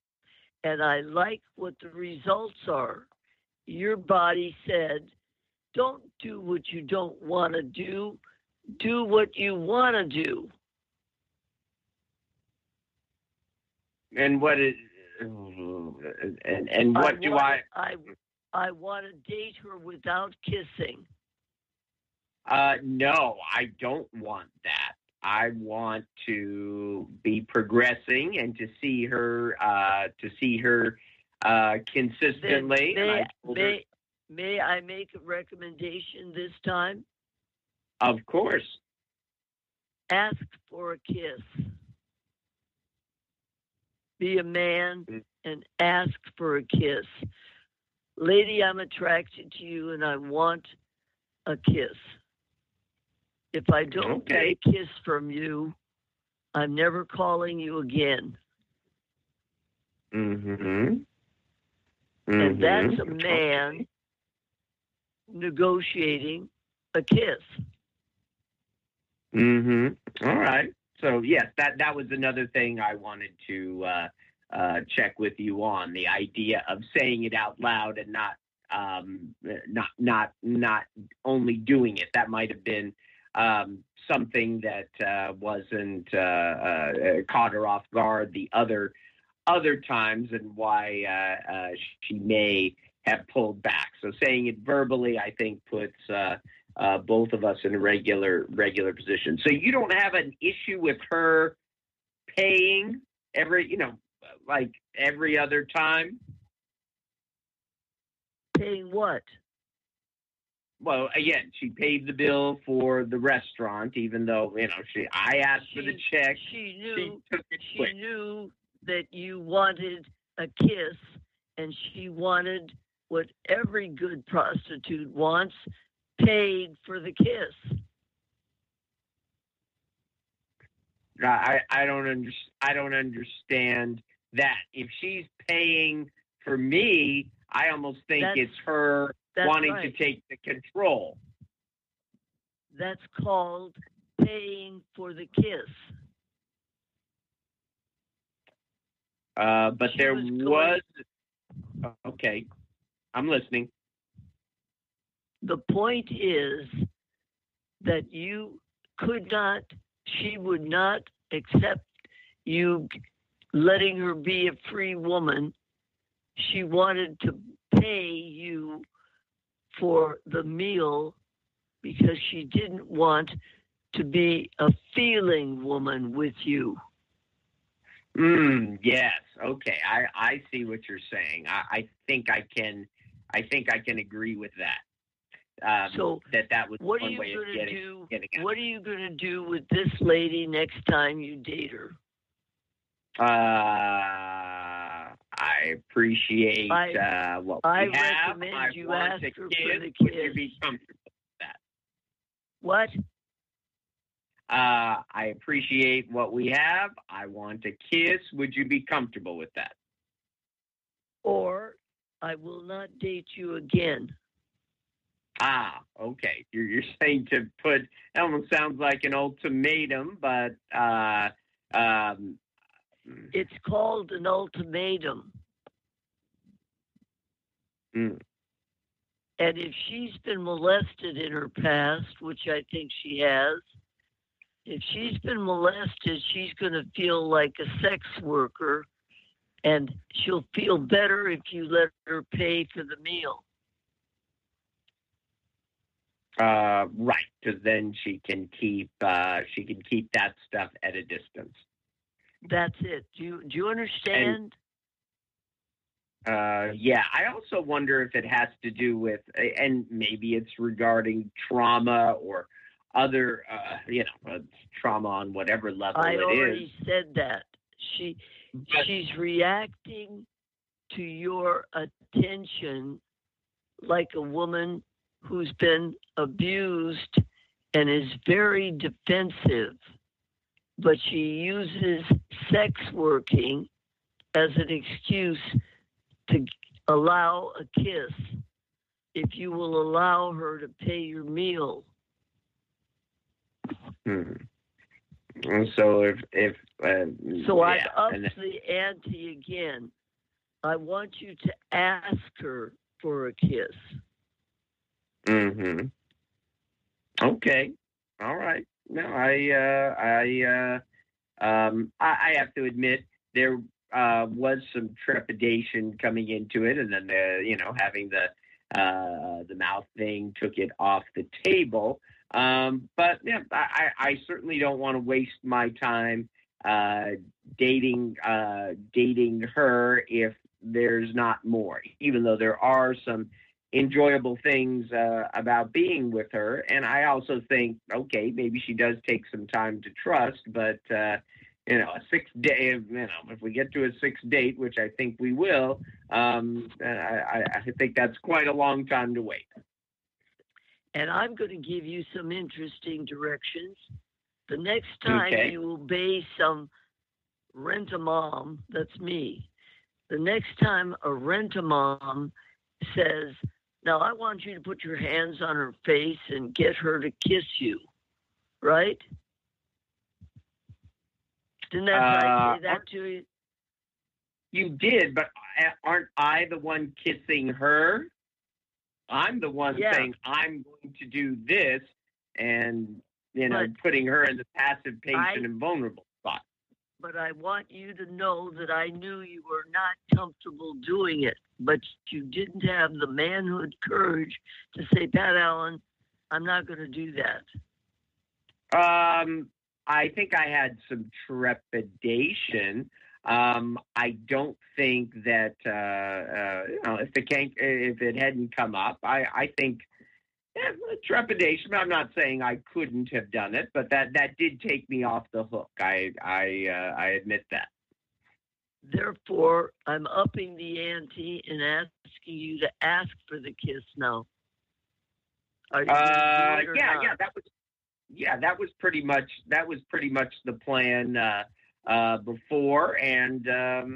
E: And I like what the results are. Your body said, don't do what you don't want to do. Do what you want to do.
I: And what is and what do I
E: want to date her without kissing.
I: No, I don't want that. I want to be progressing and to see her consistently.
E: May I make a recommendation this time?
I: Of course.
E: Ask for a kiss. Be a man and ask for a kiss. Lady, I'm attracted to you and I want a kiss. If I don't get a kiss from you, I'm never calling you again.
I: Mm-hmm.
E: And that's a man negotiating a kiss.
I: Mm-hmm. All right. So yes, that was another thing I wanted to check with you on, the idea of saying it out loud and not only doing it. That might have been something that wasn't caught her off guard the other times, and why she may have pulled back. So saying it verbally, I think, puts both of us in a regular position. So you don't have an issue with her paying like every other time?
E: Paying what?
I: Well, again, she paid the bill for the restaurant, even though, I asked for the check.
E: She knew that you wanted a kiss, and she wanted what every good prostitute wants, paid for the kiss.
I: I don't understand that. If she's paying for me, I almost think it's her wanting to take the control.
E: That's called paying for the kiss.
I: But there was okay. I'm listening.
E: The point is that she would not accept you letting her be a free woman. She wanted to pay you for the meal because she didn't want to be a feeling woman with you.
I: Yes. Okay. I see what you're saying. I think I can agree with that.
E: So
I: that was one way of getting at.
E: What are you going to do with this lady next time you date her?
I: I appreciate what we have.
E: Recommend you ask her for the kiss.
I: Would you be comfortable with that?
E: What?
I: I appreciate what we have. I want a kiss. Would you be comfortable with that?
E: Or I will not date you again.
I: Okay. You're saying to put, that almost sounds like an ultimatum, but
E: it's called an ultimatum. And if she's been molested in her past, which I think she has, if she's been molested, she's going to feel like a sex worker, and she'll feel better if you let her pay for the meal.
I: Right, because then she can keep that stuff at a distance.
E: That's it. Do you understand?
I: Yeah. I also wonder if it has to do with, and maybe it's regarding trauma or other, trauma on whatever level it is.
E: I already said that. She's reacting to your attention like a woman who's been abused and is very defensive, but she uses sex working as an excuse to allow a kiss if you will allow her to pay your meal.
I: So
E: I've upped the ante again. I want you to ask her for a kiss.
I: Mm-hmm. Okay. All right. No, I have to admit there was some trepidation coming into it, and then having the mouth thing took it off the table. But yeah, I certainly don't want to waste my time dating her if there's not more. Even though there are some enjoyable things about being with her, and I also think, okay, maybe she does take some time to trust, but a 6 day, if we get to a 6th date, which I think we will, I think that's quite a long time to wait.
E: And I'm going to give you some interesting directions. The next time you obey some rent-a-mom, that's me. The next time a rent-a-mom says, now I want you to put your hands on her face and get her to kiss you, right? Didn't I say that to you?
I: You did, but aren't I the one kissing her? I'm the one saying I'm going to do this and, putting her in the passive, patient, and vulnerable spot.
E: But I want you to know that I knew you were not comfortable doing it, but you didn't have the manhood courage to say, Pat Allen, I'm not going to do that.
I: I think I had some trepidation. I don't think that if it hadn't come up, I think trepidation. I'm not saying I couldn't have done it, but that did take me off the hook. I admit that.
E: Therefore, I'm upping the ante and asking you to ask for the kiss now. Are you going to do it or not?
I: That was pretty much the plan before, and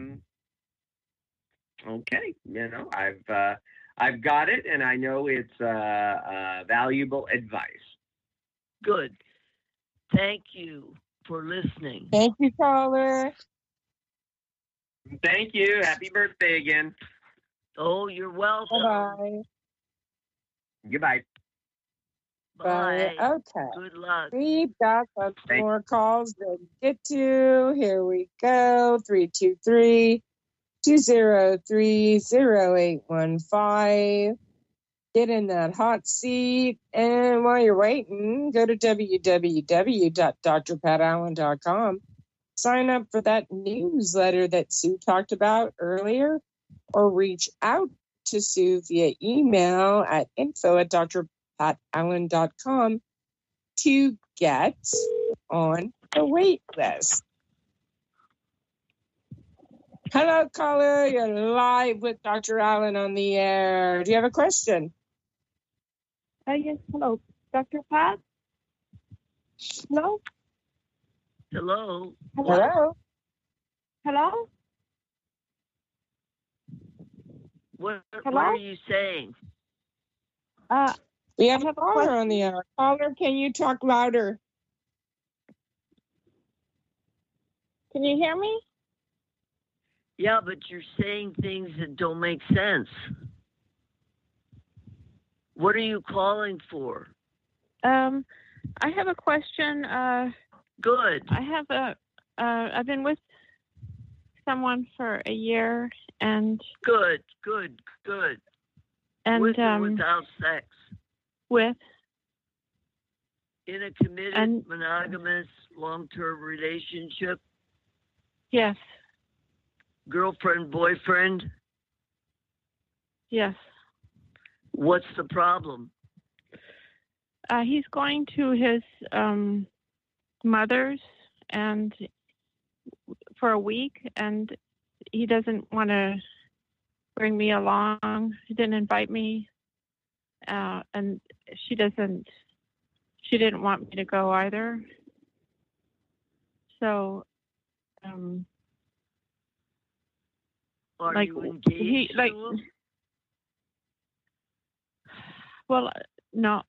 I: okay, I've got it, and I know it's valuable advice.
E: Good. Thank you for listening.
C: Thank you, caller.
I: Thank you. Happy birthday again.
E: Oh, you're welcome.
C: Bye-bye.
I: Goodbye.
E: Bye.
C: Okay.
E: Good luck.
C: We've got some more calls to get to. Here we go. 323-203-0815. Get in that hot seat. And while you're waiting, go to www.drpatallen.com. Sign up for that newsletter that Sue talked about earlier, or reach out to Sue via email at info@drpatallen.com to get on the wait list. Hello, caller. You're live with Dr. Allen on the air. Do you have a question?
J: Yes. Hello, Dr. Pat? Hello?
E: Hello.
C: Hello.
J: Hello?
E: What are you saying?
C: We have a caller on the air. Caller, can you talk louder?
J: Can you hear me?
E: Yeah, but you're saying things that don't make sense. What are you calling for?
J: I have a question.
E: Good.
J: I've been with someone for a year, and
E: good.
J: And
E: with or without sex?
J: With.
E: In a committed, monogamous, long-term relationship?
J: Yes.
E: Girlfriend, boyfriend?
J: Yes.
E: What's the problem?
J: He's going to his mother's and for a week, and he doesn't want to bring me along. He didn't invite me, and she didn't want me to go either. So,
E: are you engaged?
J: Well, no,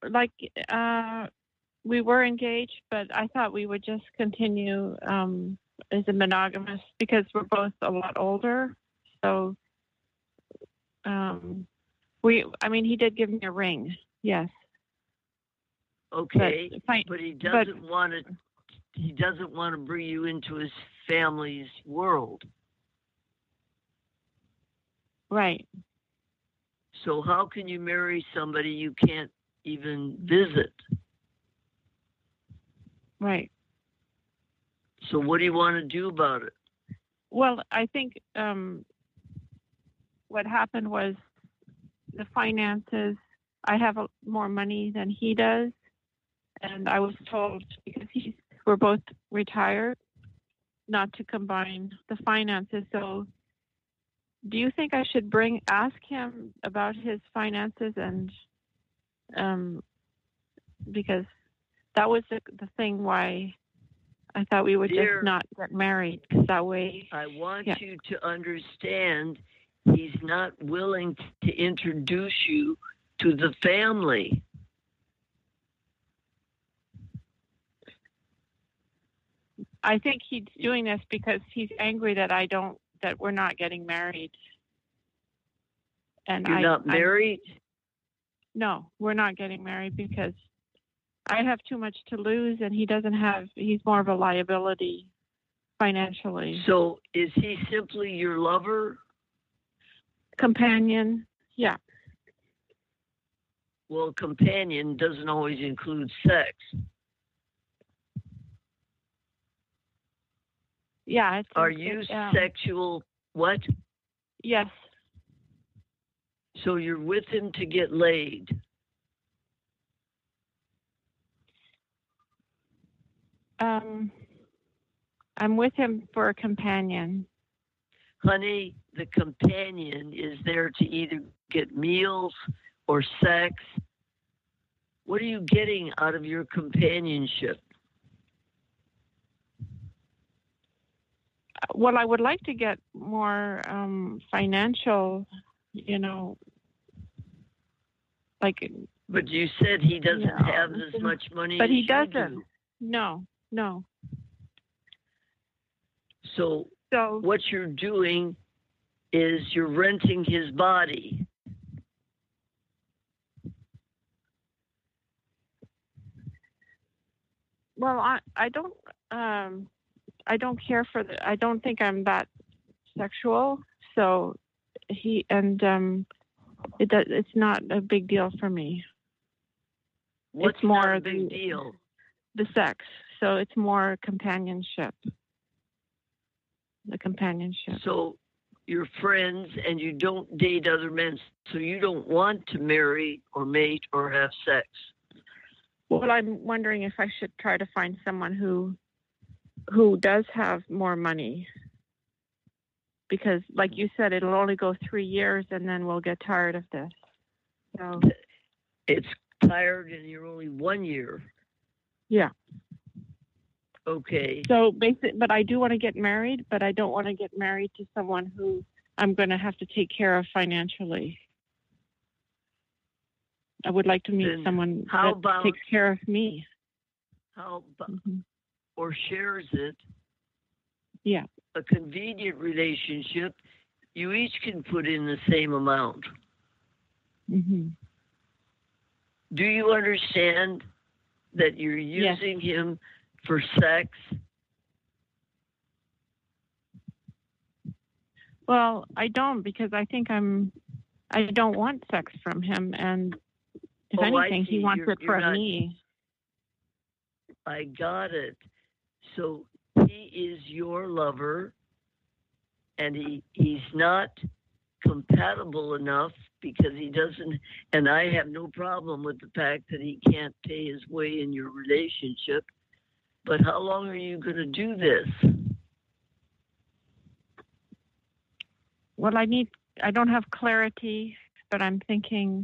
J: we were engaged, but I thought we would just continue as a monogamous because we're both a lot older. So, he did give me a ring, Yes.
E: Okay, but he doesn't want to. He doesn't want to bring you into his family's world.
J: Right.
E: So how can you marry somebody you can't even visit?
J: Right.
E: So what do you want to do about it?
J: Well, I think what happened was the finances. I have more money than he does, and I was told, because we're both retired, not to combine the finances. So do you think I should ask him about his finances, and because that was the thing why I thought we would just not get married, because that way.
E: I want you to understand he's not willing to introduce you to the family.
J: I think he's doing this because he's angry that we're not getting married. And
E: You're not married?
J: No, we're not getting married because I have too much to lose, and he's more of a liability financially.
E: So is he simply your lover?
J: Companion, yeah.
E: Well, companion doesn't always include sex.
J: Yeah.
E: Are you sexual? What?
J: Yes.
E: So you're with him to get laid?
J: I'm with him for a companion.
E: Honey, the companion is there to either get meals or sex. What are you getting out of your companionship?
J: Well, I would like to get more financial, like.
E: But you said he doesn't have as much money
J: but
E: as
J: he doesn't.
E: You do.
J: No.
E: So what you're doing is you're renting his body.
J: Well, I don't care for I don't think I'm that sexual. So it's not a big deal for me.
E: What's
J: it's more
E: not a big deal?
J: The sex. So it's more companionship. The companionship.
E: So you're friends and you don't date other men. So you don't want to marry or mate or have sex.
J: Well, I'm wondering if I should try to find someone who does have more money. Because, like you said, it'll only go 3 years and then we'll get tired of this. So
E: it's tired and you're only 1 year.
J: Yeah.
E: Okay.
J: So but I do want to get married, but I don't want to get married to someone who I'm going to have to take care of financially. I would like to meet someone that takes care of me.
E: How about, or shares it?
J: Yeah.
E: A convenient relationship, you each can put in the same amount.
J: Mm-hmm.
E: Do you understand that you're using him for sex?
J: Well, I don't, because I think I don't want sex from him, and if anything, he wants it from me.
E: I got it. So he is your lover, and he's not compatible enough because he doesn't, and I have no problem with the fact that he can't pay his way in your relationship. But how long are you going to do this?
J: Well, I don't have clarity, but I'm thinking,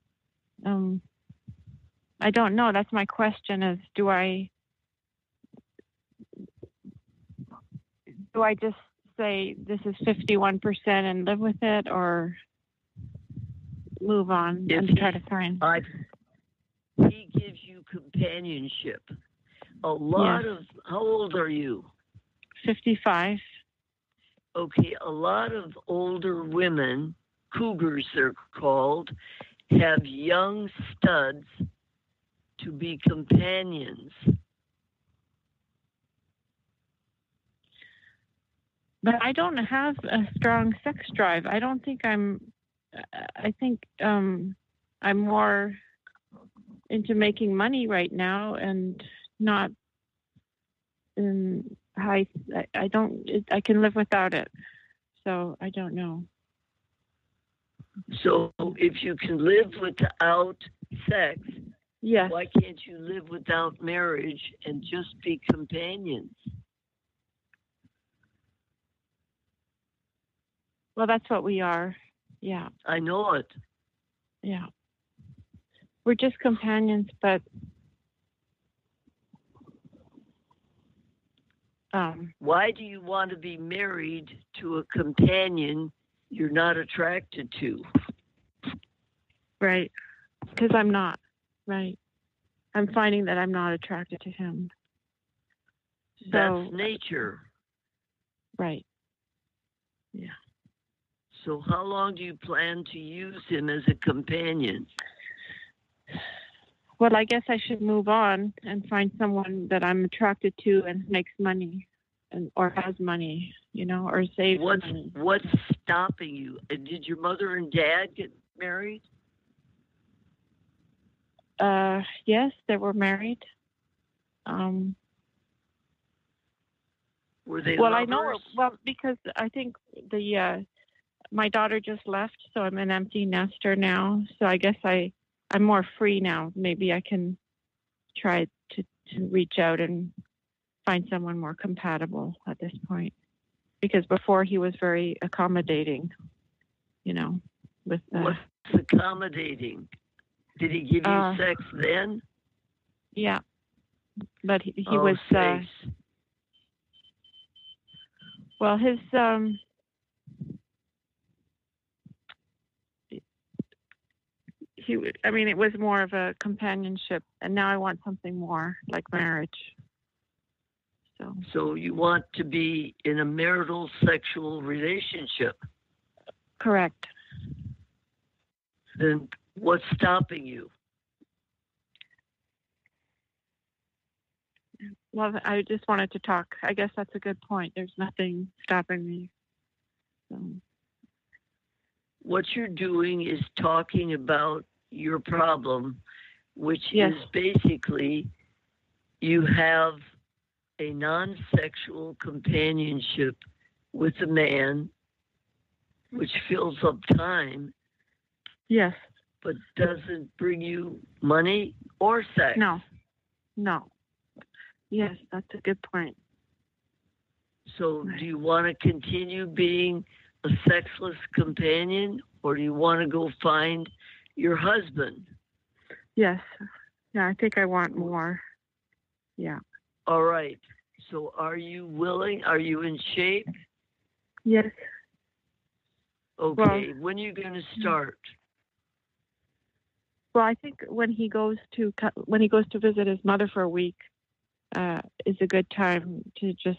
J: I don't know. That's my question is, do I just say this is 51% and live with it, or move on and try to find?
E: He gives you companionship. A lot of, how old are you?
J: 55.
E: Okay, a lot of older women, cougars they're called, have young studs to be companions.
J: But I don't have a strong sex drive. I don't think I think I'm more into making money right now and not in high. I I can live without it. So I don't know.
E: So if you can live without sex,
J: yes.
E: Why can't you live without marriage and just be companions?
J: Well, that's what we are. Yeah.
E: I know it.
J: Yeah. We're just companions, but
E: why do you want to be married to a companion you're not attracted to?
J: Right. Because I'm not. Right. I'm finding that I'm not attracted to him.
E: That's nature.
J: Right. Yeah.
E: So how long do you plan to use him as a companion?
J: Well, I guess I should move on and find someone that I'm attracted to and makes money or has money, or saves money.
E: What's stopping you? Did your mother and dad get married?
J: Yes, they were married.
E: Were they
J: well,
E: lovers?
J: I know. Well, because I think my daughter just left, so I'm an empty nester now. So I guess I'm more free now. Maybe I can try to reach out and find someone more compatible at this point. Because before he was very accommodating, with
E: What's accommodating? Did he give you sex then?
J: Yeah, but he was. Well, his it was more of a companionship, and now I want something more like marriage.
E: So you want to be in a marital sexual relationship?
J: Correct.
E: Then what's stopping you?
J: Well, I just wanted to talk. I guess that's a good point. There's nothing stopping me. So.
E: What you're doing is talking about your problem, which is basically you have a non-sexual companionship with a man, which fills up time.
J: Yes.
E: But doesn't bring you money or sex.
J: No. Yes, that's a good point.
E: So do you want to continue being a sexless companion, or do you want to go find your husband?
J: Yes. Yeah, I think I want more. Yeah.
E: All right. So are you willing? Are you in shape?
J: Yes.
E: Okay. When are you going to start?
J: Well, I think when he goes to visit his mother for a week is a good time to just,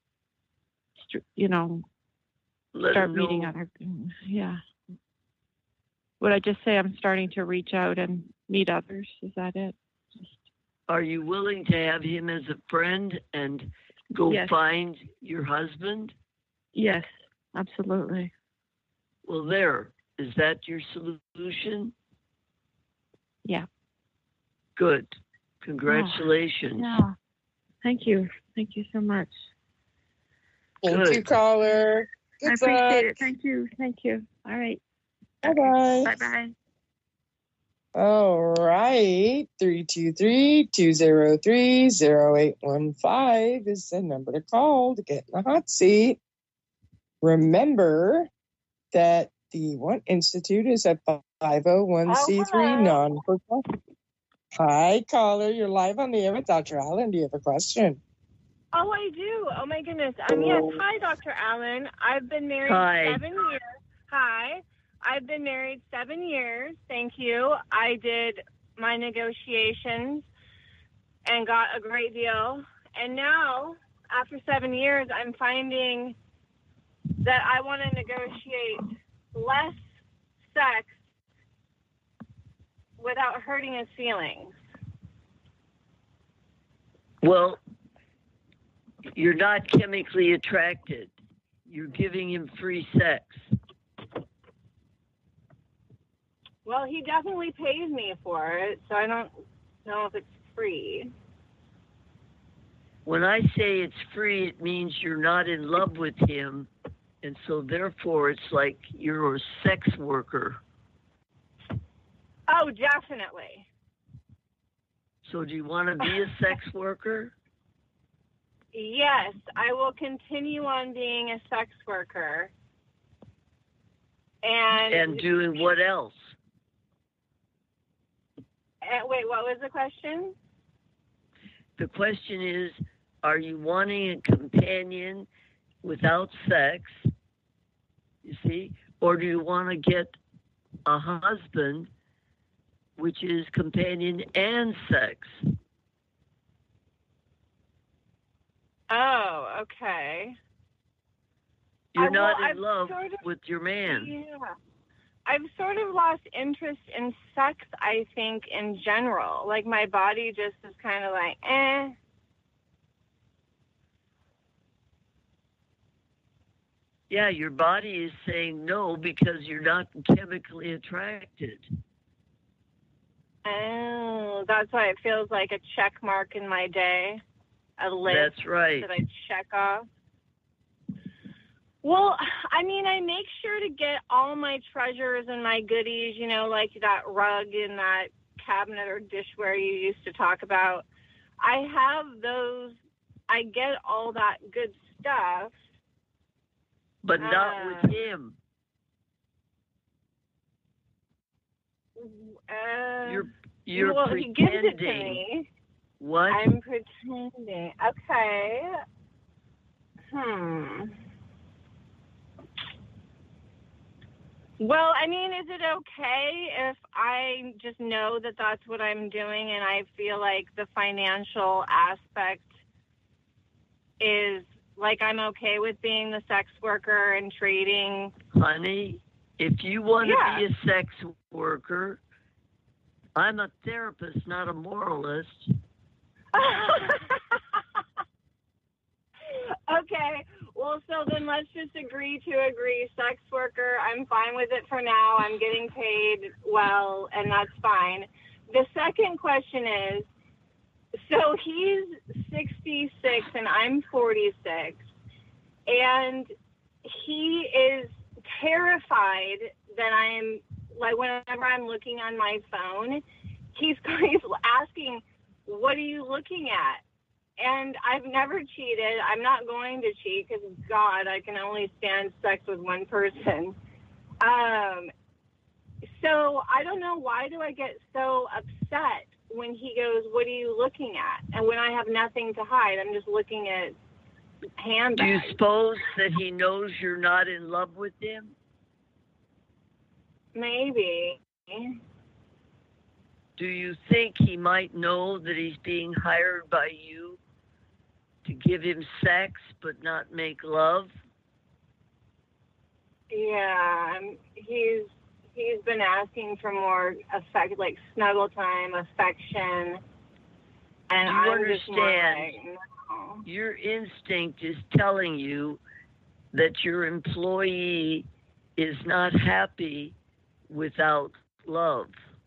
J: start meeting other. Yeah. Would I just say I'm starting to reach out and meet others? Is that it?
E: Are you willing to have him as a friend and go find your husband?
J: Yes, absolutely.
E: Well, there. Is that your solution?
J: Yeah.
E: Good. Congratulations.
J: Yeah. Thank you. Thank you so much.
C: Thank you, caller.
J: I appreciate it. Thank you. Thank you. All right.
C: Bye-bye.
J: Bye-bye.
C: All right. 323-203-0815 is the number to call to get in the hot seat. Remember that the One Institute is a 501c3 non-profit. Hi, caller. You're live on the air with Dr. Allen. Do you have a question?
K: Oh, I do. Oh, my goodness. Yes. Hi, Dr. Allen. I've been married 7 years. Hi. I've been married 7 years. Thank you. I did my negotiations and got a great deal. And now, after 7 years, I'm finding that I want to negotiate less sex without hurting his feelings?
E: Well, you're not chemically attracted. You're giving him free sex.
K: Well, he definitely pays me for it, so I don't know if it's free.
E: When I say it's free, it means you're not in love with him, and so therefore it's like you're a sex worker.
K: Oh, definitely.
E: So do you want to be a sex worker?
K: Yes, I will continue on being a sex worker. And
E: doing what else?
K: Wait, what was the question?
E: The question is, are you wanting a companion without sex, you see, or do you want to get a husband, which is companion and sex?
K: Oh, okay.
E: You're not in love with your man.
K: Yeah. I've sort of lost interest in sex, I think, in general. Like, my body just is kind of like, eh.
E: Yeah, your body is saying no because you're not chemically attracted.
K: Oh, that's why it feels like a check mark in my day. A list
E: That's right.
K: that I check off. Well, I mean, I make sure to get all my treasures and my goodies, you know, like that rug in that cabinet or dishware you used to talk about. I have those. I get all that good stuff.
E: But not with him. You're
K: well,
E: pretending.
K: He gives it to me.
E: What?
K: I'm pretending. Okay. Well, I mean, is it okay if I just know that that's what I'm doing and I feel like the financial aspect is, like, I'm okay with being the sex worker and trading?
E: Honey, if you want to be a sex worker, I'm a therapist, not a moralist.
K: Okay, well, so then let's just agree to agree. Sex worker, I'm fine with it for now. I'm getting paid well, and that's fine. The second question is, so he's 66 and I'm 46, and he is terrified that I'm, like, whenever I'm looking on my phone, he's asking, what are you looking at? And I've never cheated. I'm not going to cheat because, God, I can only stand sex with one person. So I don't know, why do I get so upset when he goes, what are you looking at? And when I have nothing to hide, I'm just looking at handbags.
E: Do you suppose that he knows you're not in love with him?
K: Maybe.
E: Do you think he might know that he's being hired by you to give him sex but not make love?
K: Yeah, he's been asking for more like snuggle time, affection, and
E: you
K: I'm
E: understand?
K: Just more like, no.
E: Your instinct is telling you that your employee is not happy without love.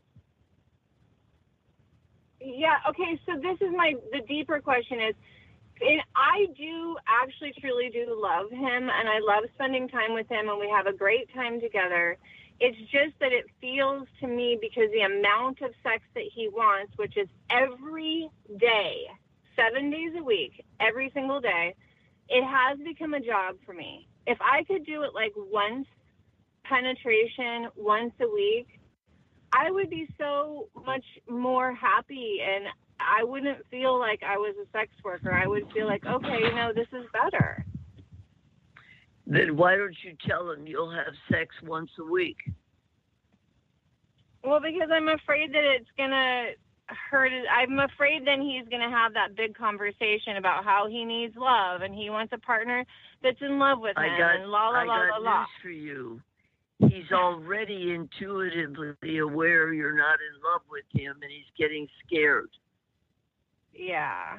K: Yeah, okay, so this is the deeper question is, I do actually truly do love him, and I love spending time with him, and we have a great time together. It's just that it feels to me, because the amount of sex that he wants, which is every day, 7 days a week, every single day, it has become a job for me. If I could do it like once, penetration once a week, I would be so much more happy, and I wouldn't feel like I was a sex worker. I would feel like, okay, this is better.
E: Then why don't you tell him you'll have sex once a week?
K: Well, because I'm afraid that it's going to hurt. I'm afraid then he's going to have that big conversation about how he needs love and he wants a partner that's in love with him.
E: I got news for you. he's already intuitively aware you're not in love with him, and he's getting scared.
K: Yeah.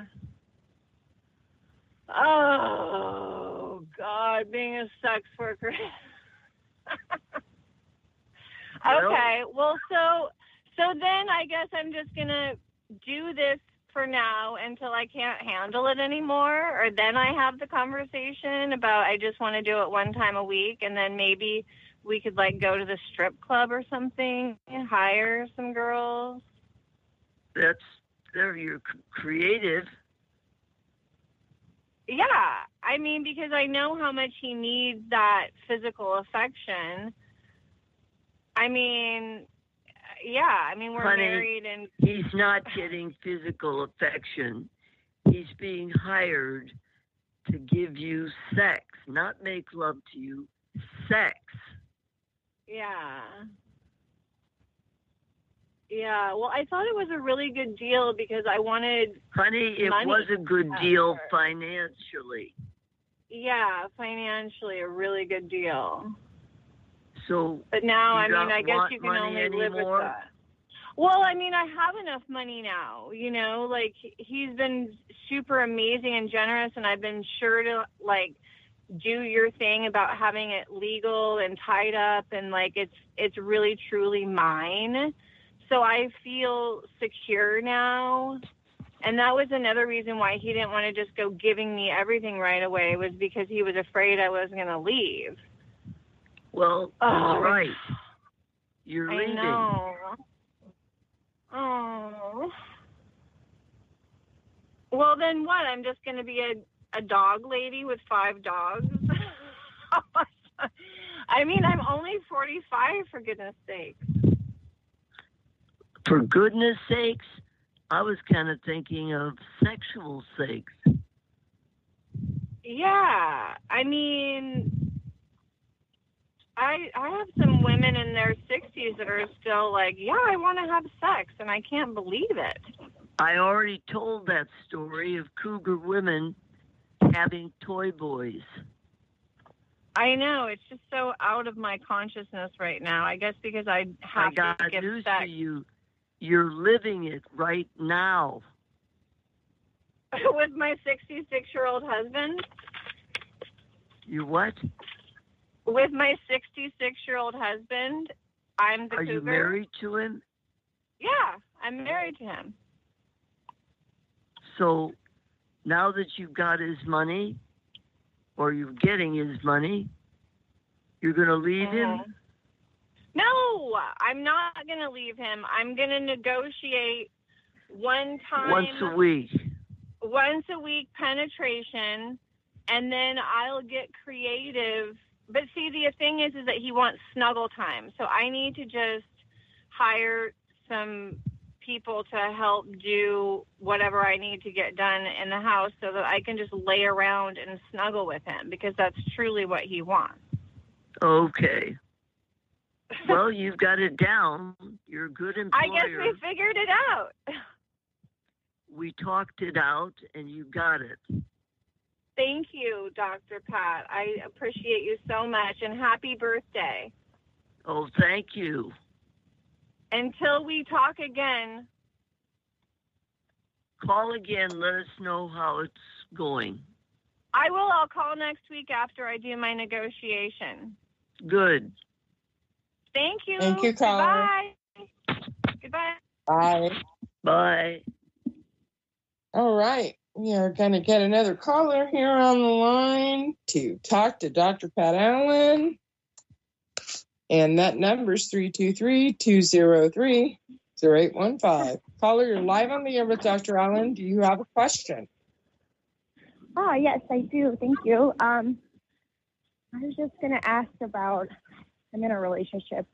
K: Oh, God, being a sex worker. Okay, well, so then I guess I'm just going to do this for now until I can't handle it anymore, or then I have the conversation about I just want to do it one time a week, and then maybe we could, like, go to the strip club or something and hire some girls.
E: You're creative.
K: Yeah, I mean, because I know how much he needs that physical affection. I mean, yeah, I mean, we're
E: Honey,
K: married and...
E: He's not getting physical affection. He's being hired to give you sex, not make love to you, sex.
K: Yeah. Yeah, well, I thought it was a really good deal because I wanted...
E: Honey, it was a good deal financially.
K: Yeah, financially, a really good deal.
E: So,
K: but now,
E: I
K: mean, I guess you can only live with that. Well, I mean, I have enough money now, you know, like, he's been super amazing and generous, and I've been sure to, like, do your thing about having it legal and tied up, and, like, it's really, truly mine. So I feel secure now. And that was another reason why he didn't want to just go giving me everything right away, was because he was afraid I was going to leave.
E: Well, that's right. You're leaving.
K: I know. Oh. Well, then what? I'm just going to be a dog lady with 5 dogs? I mean, I'm only 45, for goodness sake.
E: For goodness sakes, I was kind of thinking of sexual sakes.
K: Yeah, I mean, I have some women in their 60s that are still like, yeah, I want to have sex, and I can't believe it.
E: I already told that story of cougar women having toy boys.
K: I know, it's just so out of my consciousness right now. I guess because I have to give
E: news
K: sex.
E: for you. You're living it right now.
K: With my 66-year-old husband?
E: You what?
K: With my 66-year-old husband, I'm the cougar.
E: Are you married to him?
K: Yeah, I'm married to him.
E: So now that you've got his money, or you're getting his money, you're going to leave him?
K: No, I'm not going to leave him. I'm going to negotiate one time.
E: Once a week
K: penetration, and then I'll get creative. But see, the thing is that he wants snuggle time. So I need to just hire some people to help do whatever I need to get done in the house so that I can just lay around and snuggle with him, because that's truly what he wants.
E: Okay. Well, you've got it down. You're a good employer.
K: I guess we figured it out.
E: We talked it out, and you got it.
K: Thank you, Dr. Pat. I appreciate you so much, and happy birthday.
E: Oh, thank you.
K: Until we talk again.
E: Call again. Let us know how it's going.
K: I will. I'll call next week after I do my negotiation.
E: Good.
C: Thank you, caller.
K: Goodbye. Goodbye.
C: Bye.
E: Bye.
C: All right. We are going to get another caller here on the line to talk to Dr. Pat Allen. And that number is 323-203-0815. Caller, you're live on the air with Dr. Allen. Do you have a question?
L: Oh, yes, I do. Thank you. I was just going to ask about, I'm in a relationship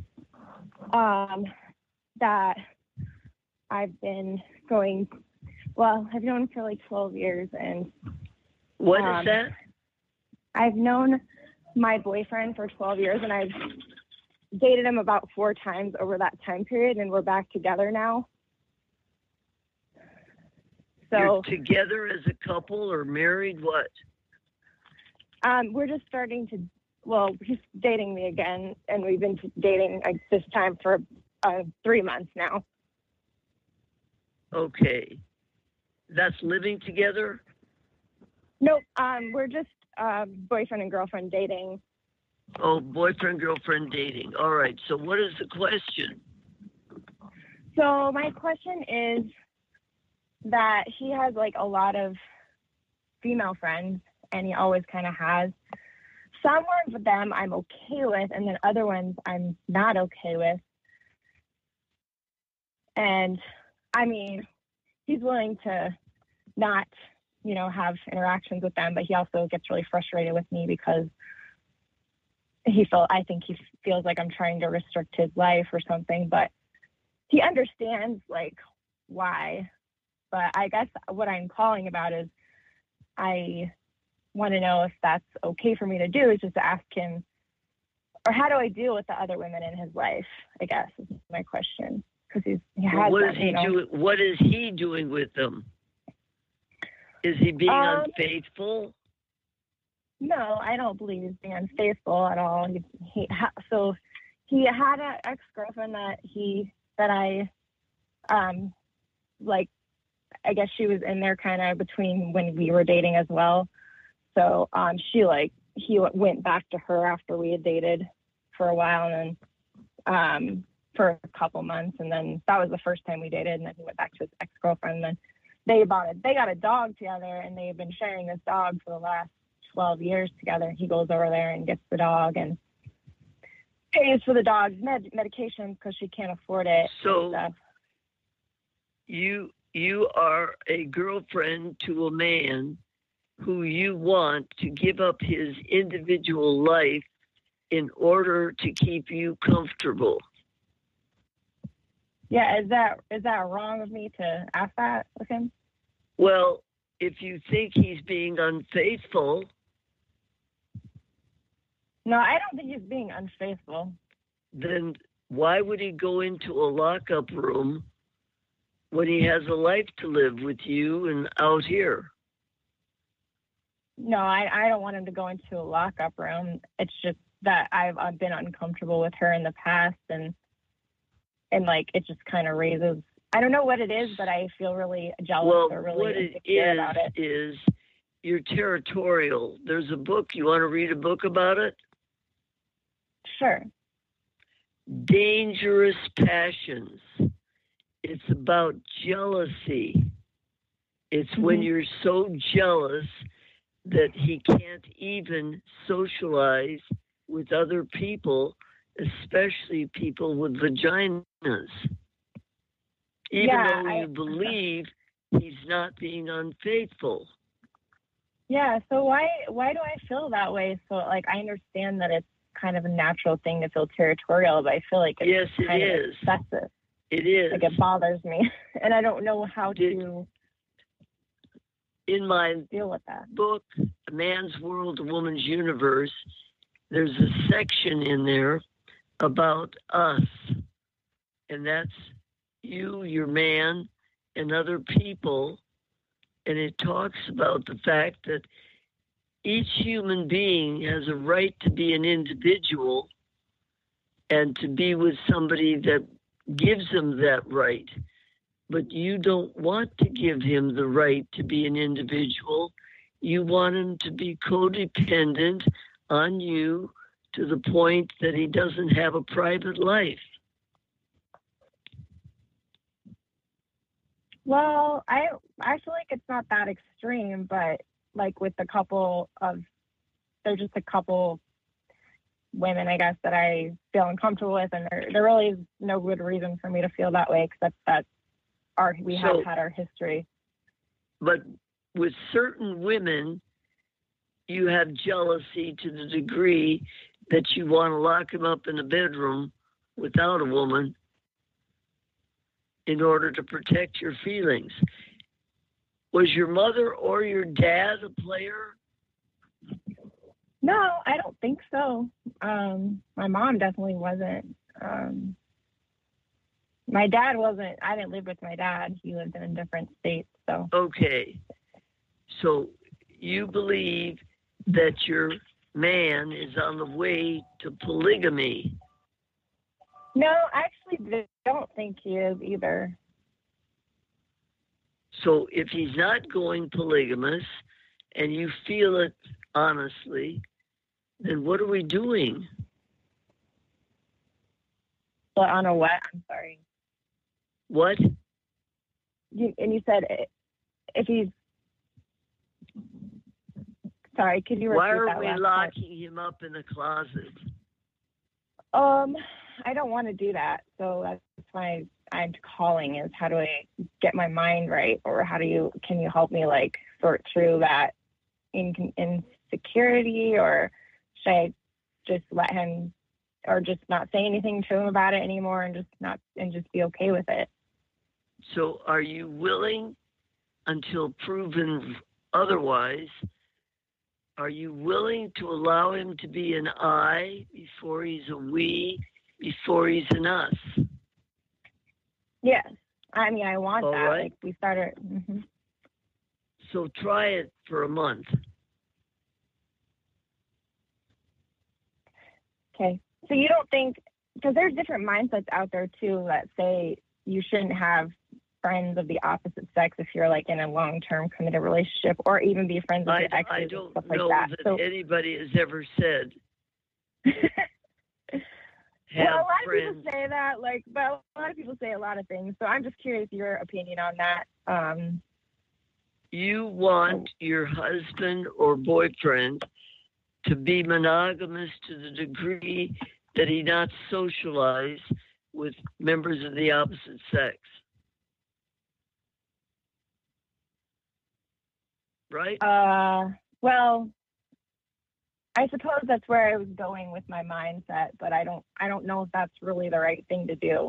L: that I've been going, well, I've known for like 12 years. And
E: what is that?
L: I've known my boyfriend for 12 years, and I've dated him about 4 times over that time period, and we're back together now. So
E: you're together as a couple or married? What?
L: We're just starting to well, he's dating me again, and we've been dating this time for 3 months now.
E: Okay. That's living together?
L: Nope. We're just boyfriend and girlfriend dating.
E: Oh, boyfriend, girlfriend dating. All right. So what is the question?
L: So my question is that he has like a lot of female friends, and he always kind of has. Some of them I'm okay with, and then other ones I'm not okay with. And I mean, he's willing to not, have interactions with them, but he also gets really frustrated with me because I think he feels like I'm trying to restrict his life or something, but he understands like why. But I guess what I'm calling about is I want to know if that's okay for me to do, is just to ask him, or how do I deal with the other women in his life, I guess is my question. Because he has
E: what is he doing with them? Is he being unfaithful?
L: No, I don't believe he's being unfaithful at all. So he had an ex-girlfriend that I I guess she was in there kind of between when we were dating as well. So he went back to her after we had dated for a while, and then for a couple months, and then that was the first time we dated, and then he went back to his ex-girlfriend, and then they got a dog together, and they've been sharing this dog for the last 12 years together. He goes over there and gets the dog and pays for the dog's medications because she can't afford it.
E: So you are a girlfriend to a man who you want to give up his individual life in order to keep you comfortable.
L: Yeah, is that wrong of me to ask that with him?
E: Well, if you think he's being unfaithful.
L: No, I don't think he's being unfaithful.
E: Then why would he go into a lockup room when he has a life to live with you and out here?
L: No, I don't want him to go into a lockup room. It's just that I've been uncomfortable with her in the past, and like it just kind of raises. I don't know what it is, but I feel really jealous or really insecure about it.
E: Is you're territorial. There's a book. You want to read a book about it?
L: Sure.
E: Dangerous Passions. It's about jealousy. It's when you're so jealous that he can't even socialize with other people, especially people with vaginas. Even though you believe he's not being unfaithful.
L: Yeah, so why do I feel that way? So like I understand that it's kind of a natural thing to feel territorial, but I feel like it's kind of excessive.
E: It is.
L: Like it bothers me. And I don't know how to
E: in my
L: deal with that
E: book, A Man's World, A Woman's Universe, there's a section in there about us. And that's you, your man, and other people. And it talks about the fact that each human being has a right to be an individual and to be with somebody that gives them that right. But you don't want to give him the right to be an individual. You want him to be codependent on you to the point that he doesn't have a private life.
L: Well, I feel like it's not that extreme, but like with there's just a couple women, I guess, that I feel uncomfortable with, and there really is no good reason for me to feel that way, except that we have had our history.
E: But with certain women, you have jealousy to the degree that you want to lock them up in a bedroom without a woman in order to protect your feelings. Was your mother or your dad a player?
L: No, I don't think so. My mom definitely wasn't. My dad wasn't. I didn't live with my dad. He lived in a different state. So
E: okay. So you believe that your man is on the way to polygamy.
L: No, I actually don't think he is either.
E: So if he's not going polygamous and you feel it honestly, then what are we doing?
L: Well, on a what? I'm sorry.
E: What?
L: You said if he's... Sorry, could you repeat
E: Why are
L: that
E: we
L: last
E: locking him up in a closet?
L: I don't want to do that. So that's why I'm calling, is how do I get my mind right? Or can you help me like sort through that insecurity, or should I just let him, or just not say anything to him about it anymore and just be okay with it?
E: So are you willing, until proven otherwise, are you willing to allow him to be an I before he's a we, before he's an us?
L: Yes. I mean, I want
E: All
L: that.
E: right.
L: Like, we started. Mm-hmm.
E: So try it for a month.
L: Okay. So you don't think, because there's different mindsets out there too that say you shouldn't have friends of the opposite sex if you're like in a long-term committed relationship, or even be friends with your exes
E: I
L: and
E: don't
L: stuff
E: know
L: like that.
E: that anybody has ever said.
L: Well, a lot
E: friends.
L: of people say that, but a lot of people say a lot of things. So I'm just curious your opinion on that.
E: You want your husband or boyfriend to be monogamous to the degree that he not socialize with members of the opposite sex. Right?
L: Well, I suppose that's where I was going with my mindset, but I don't know if that's really the right thing to do.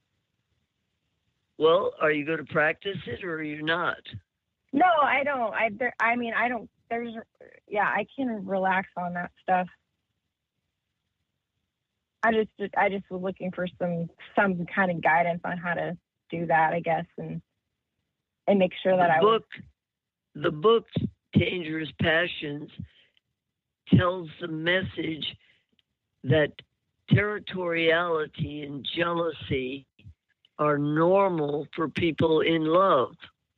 E: Well, are you going to practice it, or are you not?
L: No, I don't. I don't. I can relax on that stuff. I just was looking for some kind of guidance on how to do that, I guess, and make sure that
E: The book, Dangerous Passions, tells the message that territoriality and jealousy are normal for people in love.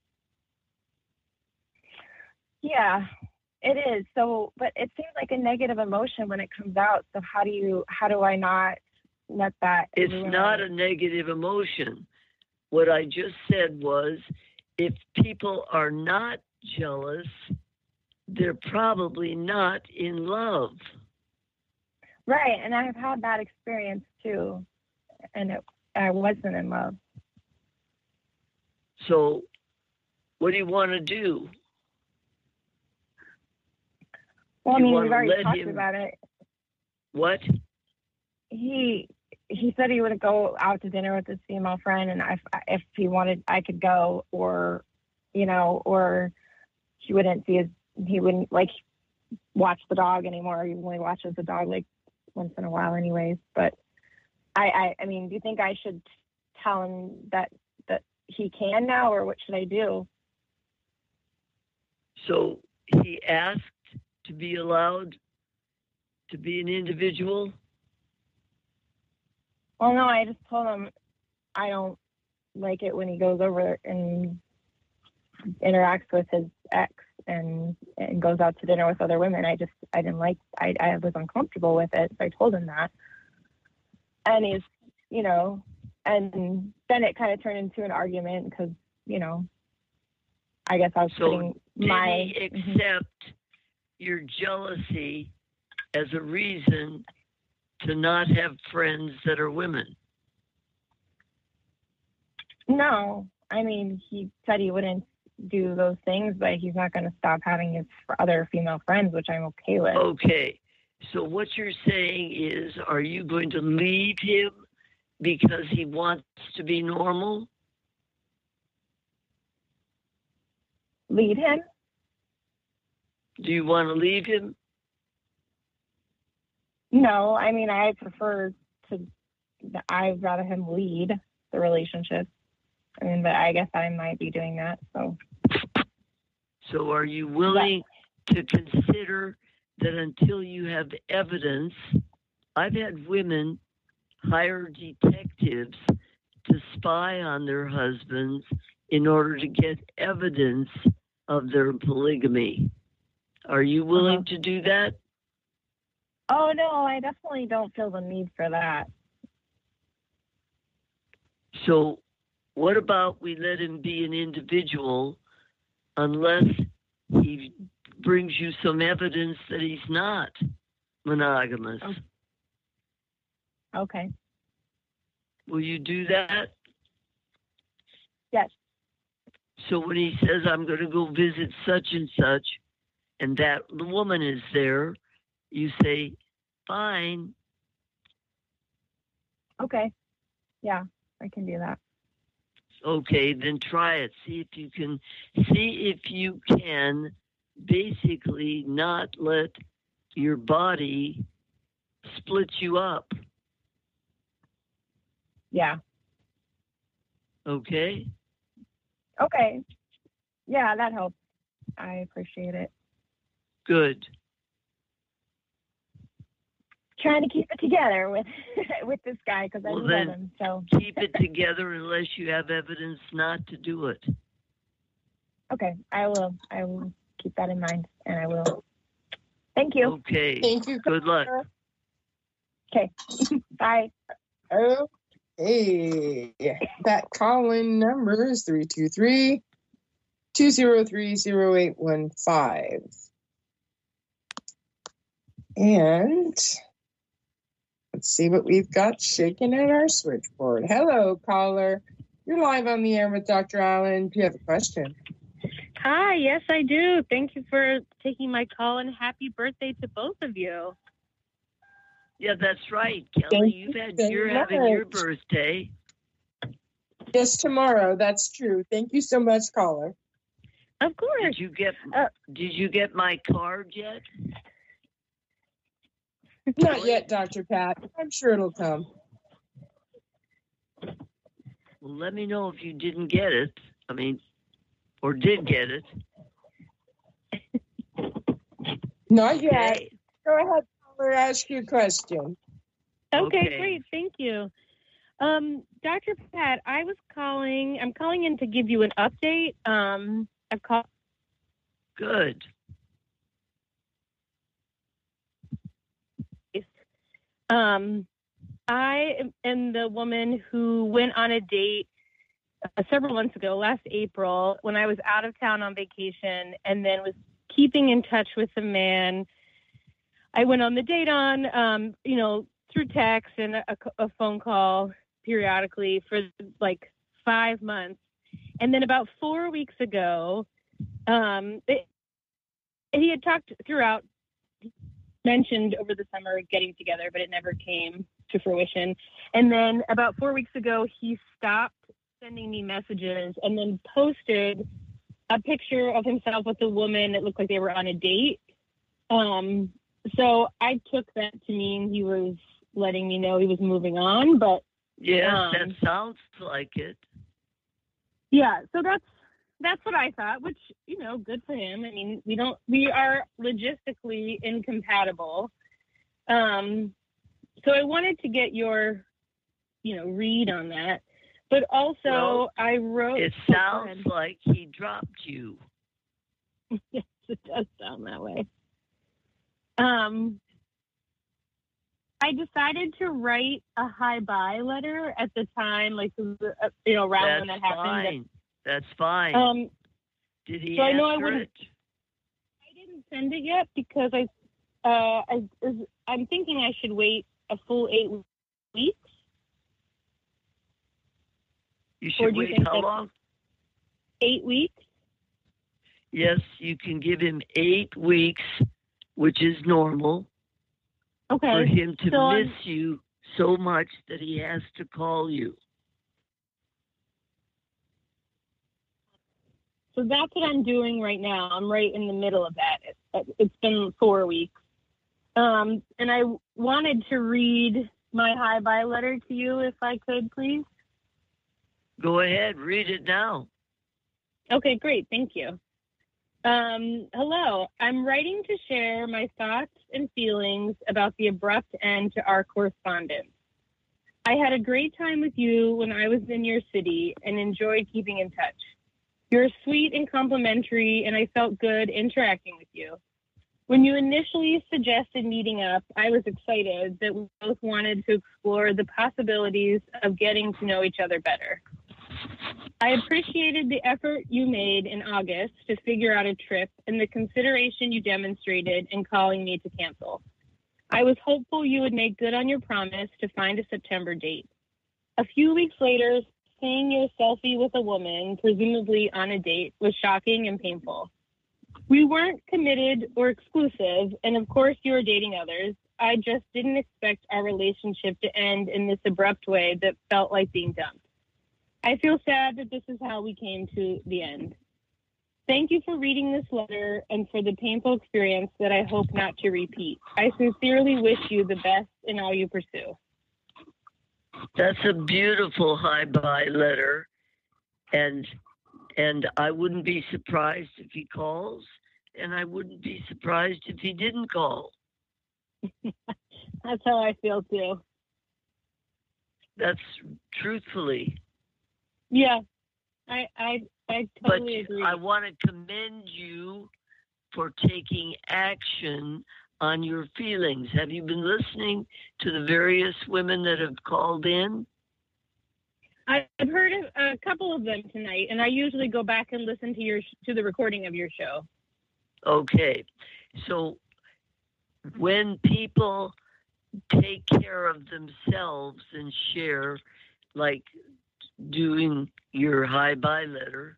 L: Yeah, it is. So, but it seems like a negative emotion when it comes out. So how do I not let that?
E: It's not a negative emotion. What I just said was, if people are not jealous, they're probably not in love.
L: Right, and I've had that experience too, and I wasn't in love.
E: So, what do you want to do?
L: Well, I mean, we've already talked about it.
E: What?
L: He said he would go out to dinner with his female friend, and if he wanted, I could go, or he wouldn't like watch the dog anymore. He only watches the dog like once in a while anyways. But I mean, do you think I should tell him that he can now, or what should I do?
E: So he asked to be allowed to be an individual?
L: Well, no, I just told him I don't like it when he goes over and interacts with his ex and goes out to dinner with other women. I was uncomfortable with it, so I told him that. And he's, and then it kind of turned into an argument because, I guess I was putting my...
E: Did he accept your jealousy as a reason to not have friends that are women?
L: No. I mean, he said he wouldn't do those things, but he's not going to stop having his other female friends, which I'm okay with.
E: Okay. So what you're saying is, are you going to leave him because he wants to be normal?
L: Leave him?
E: Do you want to leave him?
L: No, I mean, I'd rather him lead the relationship. I mean, but I guess I might be doing that, so.
E: So are you willing to consider that until you have evidence, I've had women hire detectives to spy on their husbands in order to get evidence of their polygamy. Are you willing to do that?
L: Oh, no, I definitely don't feel the need for that.
E: So what about we let him be an individual unless he brings you some evidence that he's not monogamous?
L: Okay.
E: Will you do that?
L: Yes.
E: So when he says, I'm going to go visit such and such, and that the woman is there, you say, fine.
L: Okay. Yeah, I can do that.
E: Okay, then try it. See if you can basically not let your body split you up.
L: Yeah.
E: Okay?
L: Okay. Yeah, that helps. I appreciate it.
E: Good.
L: Trying to keep it together with with this guy because I love him. So
E: keep it together unless you have evidence not to do it.
L: Okay, I will keep that in mind, and I will. Thank you.
E: Okay.
C: Thank you.
E: Good luck.
L: Okay. Bye.
C: Okay. That call-in number is 323-203-0815. And let's see what we've got shaking at our switchboard. Hello, caller. You're live on the air with Dr. Allen. Do you have a question?
M: Hi, yes, I do. Thank you for taking my call, and happy birthday to both of you.
E: Yeah, that's right, Kelly. You're having your birthday.
C: Yes, tomorrow. That's true. Thank you so much, caller.
M: Of course.
E: Did you get my card yet?
C: Not yet, Dr. Pat. I'm sure it'll come.
E: Well, let me know if you didn't get it. Or did get it.
C: Not yet.
E: Okay.
C: Go ahead, caller. Ask your question.
M: Okay, great. Thank you. Dr. Pat, I'm calling in to give you an update. I've called.
E: Good.
M: I am the woman who went on a date several months ago, last April, when I was out of town on vacation, and then was keeping in touch with the man I went on the date on, through text and a phone call periodically for like 5 months. And then about 4 weeks ago, he had talked throughout, mentioned over the summer getting together, but it never came to fruition. And then about 4 weeks ago, he stopped sending me messages and then posted a picture of himself with a woman that looked like they were on a date. So I took that to mean he was letting me know he was moving on, but
E: yes, that sounds like it.
M: Yeah, so that's what I thought, which, good for him. I mean, we are logistically incompatible. So I wanted to get your, read on that. But also, I wrote.
E: It sounds like he dropped you.
M: Yes, it does sound that way. I decided to write a hi-bye letter at the time, like, around when that happened.
E: That's fine. Did he answer it?
M: I didn't send it yet because I'm thinking I should wait a full 8 weeks.
E: You should wait how long?
M: 8 weeks.
E: Yes, you can give him 8 weeks, which is normal.
M: Okay.
E: For him to miss you so much that he has to call you.
M: So that's what I'm doing right now. I'm right in the middle of that. It's been 4 weeks. And I wanted to read my hi-bye letter to you if I could, please.
E: Go ahead, read it now.
M: Okay, great. Thank you. Hello. I'm writing to share my thoughts and feelings about the abrupt end to our correspondence. I had a great time with you when I was in your city and enjoyed keeping in touch. You're sweet and complimentary, and I felt good interacting with you. When you initially suggested meeting up, I was excited that we both wanted to explore the possibilities of getting to know each other better. I appreciated the effort you made in August to figure out a trip and the consideration you demonstrated in calling me to cancel. I was hopeful you would make good on your promise to find a September date. A few weeks later, seeing your selfie with a woman, presumably on a date, was shocking and painful. We weren't committed or exclusive, and of course you were dating others. I just didn't expect our relationship to end in this abrupt way that felt like being dumped. I feel sad that this is how we came to the end. Thank you for reading this letter and for the painful experience that I hope not to repeat. I sincerely wish you the best in all you pursue.
E: That's a beautiful hi-bye letter, and I wouldn't be surprised if he calls, and I wouldn't be surprised if he didn't call.
M: That's how I feel too.
E: That's truthfully.
M: Yeah, I totally agree.
E: I want to commend you for taking action on your feelings. Have you been listening to the various women that have called in?
M: I've heard a couple of them tonight, and I usually go back and listen to the recording of your show.
E: Okay, so when people take care of themselves and share, like doing your hi-bye letter,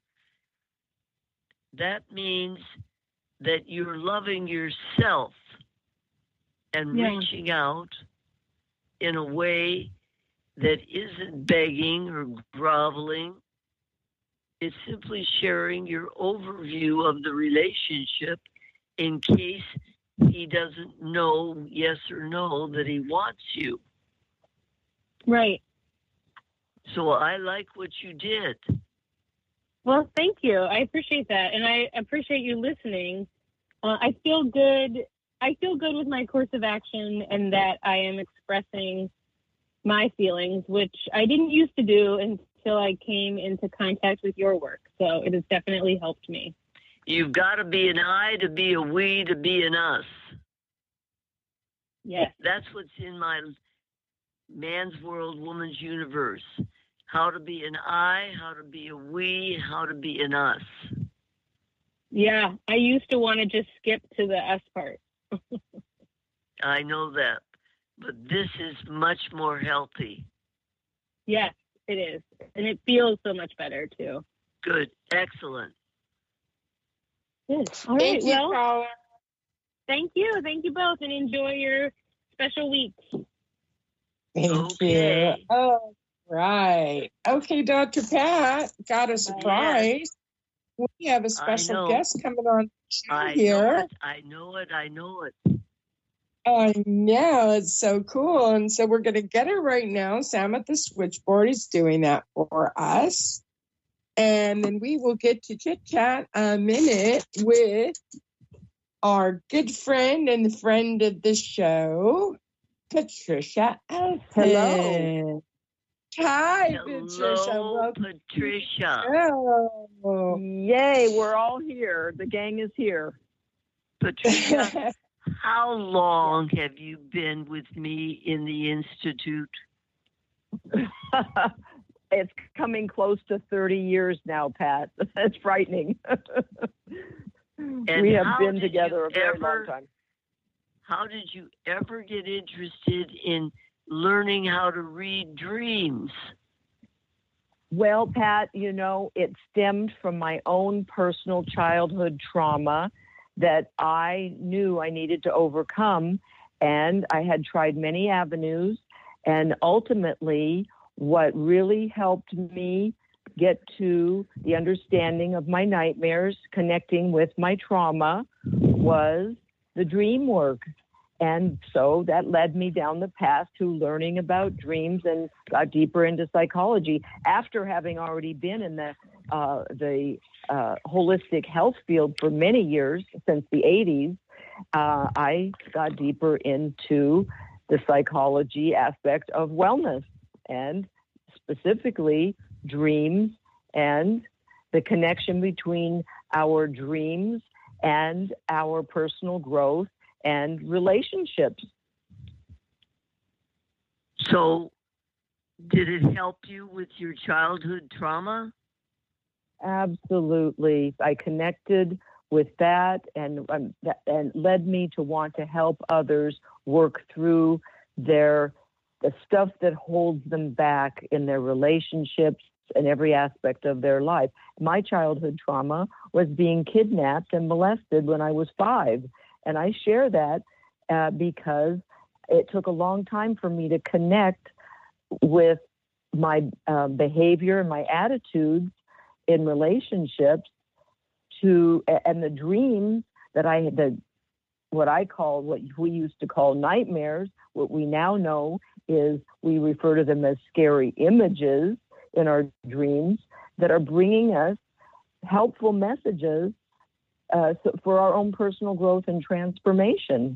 E: that means that you're loving yourself and reaching out in a way that isn't begging or groveling. It's simply sharing your overview of the relationship in case he doesn't know, yes or no, that he wants you.
M: Right.
E: So I like what you did.
M: Well, thank you. I appreciate that. And I appreciate you listening. I feel good. I feel good with my course of action and that I am expressing my feelings, which I didn't used to do until I came into contact with your work. So it has definitely helped me.
E: You've got to be an I to be a we to be an us.
M: Yes.
E: That's what's in my Man's World, Woman's Universe. How to be an I, how to be a we, how to be an us.
M: Yeah, I used to want to just skip to the us part.
E: I know that. But this is much more healthy.
M: Yes, it is. And it feels so much better, too.
E: Good. Excellent.
M: Good. All right.
C: Thank you, caller.
M: Thank you. Thank you both, and enjoy your special week.
C: Thank you. Oh, right. Okay, Dr. Pat, got a surprise. We have a special guest coming on the show here.
E: I know it.
C: I know, it's so cool. And so we're going to get her right now. Sam at the switchboard is doing that for us. And then we will get to chit-chat a minute with our good friend and friend of the show, Patricia Elton.
N: Hello.
C: Hi,
E: Hello, Patricia.
C: Oh.
N: Yay, we're all here. The gang is here.
E: Patricia, how long have you been with me in the Institute?
N: It's coming close to 30 years now, Pat. That's frightening. We have been together a very long time.
E: How did you ever get interested in learning how to read dreams?
N: Well, Pat, you know, it stemmed from my own personal childhood trauma that I knew I needed to overcome. And I had tried many avenues. And ultimately, what really helped me get to the understanding of my nightmares, connecting with my trauma, was the dream work. And so that led me down the path to learning about dreams and got deeper into psychology after having already been in the the holistic health field for many years, since the 80s, I got deeper into the psychology aspect of wellness, and specifically dreams and the connection between our dreams and our personal growth and relationships.
E: So, did it help you with your childhood trauma?
N: Absolutely. I connected with that, and led me to want to help others work through the stuff that holds them back in their relationships and every aspect of their life. My childhood trauma was being kidnapped and molested when I was 5. And I share that because it took a long time for me to connect with my behavior and my attitudes in relationships and the dreams that I had, what we used to call nightmares. What we now know is we refer to them as scary images in our dreams that are bringing us helpful messages for our own personal growth and transformation.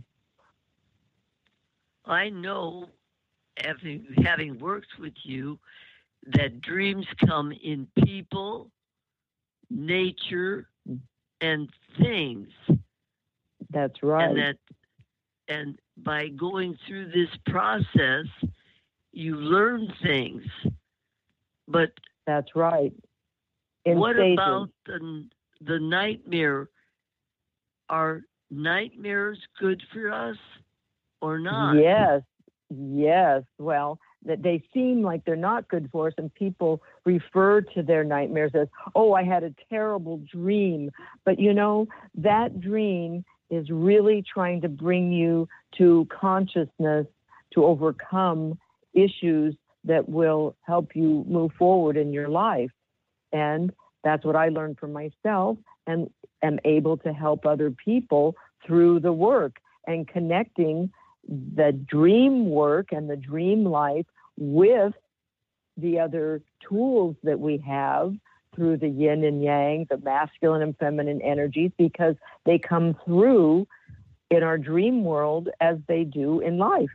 E: I know, having worked with you, that dreams come in people, nature, and things.
N: That's right.
E: And by going through this process, you learn things. But
N: that's right.
E: What about the nightmare? Are nightmares good for us or not?
N: Yes. Well, that they seem like they're not good for us, and people refer to their nightmares as, oh, I had a terrible dream. But that dream is really trying to bring you to consciousness to overcome issues that will help you move forward in your life. And that's what I learned from myself, and am able to help other people through the work and connecting the dream work and the dream life with the other tools that we have through the yin and yang, the masculine and feminine energies, because they come through in our dream world as they do in life.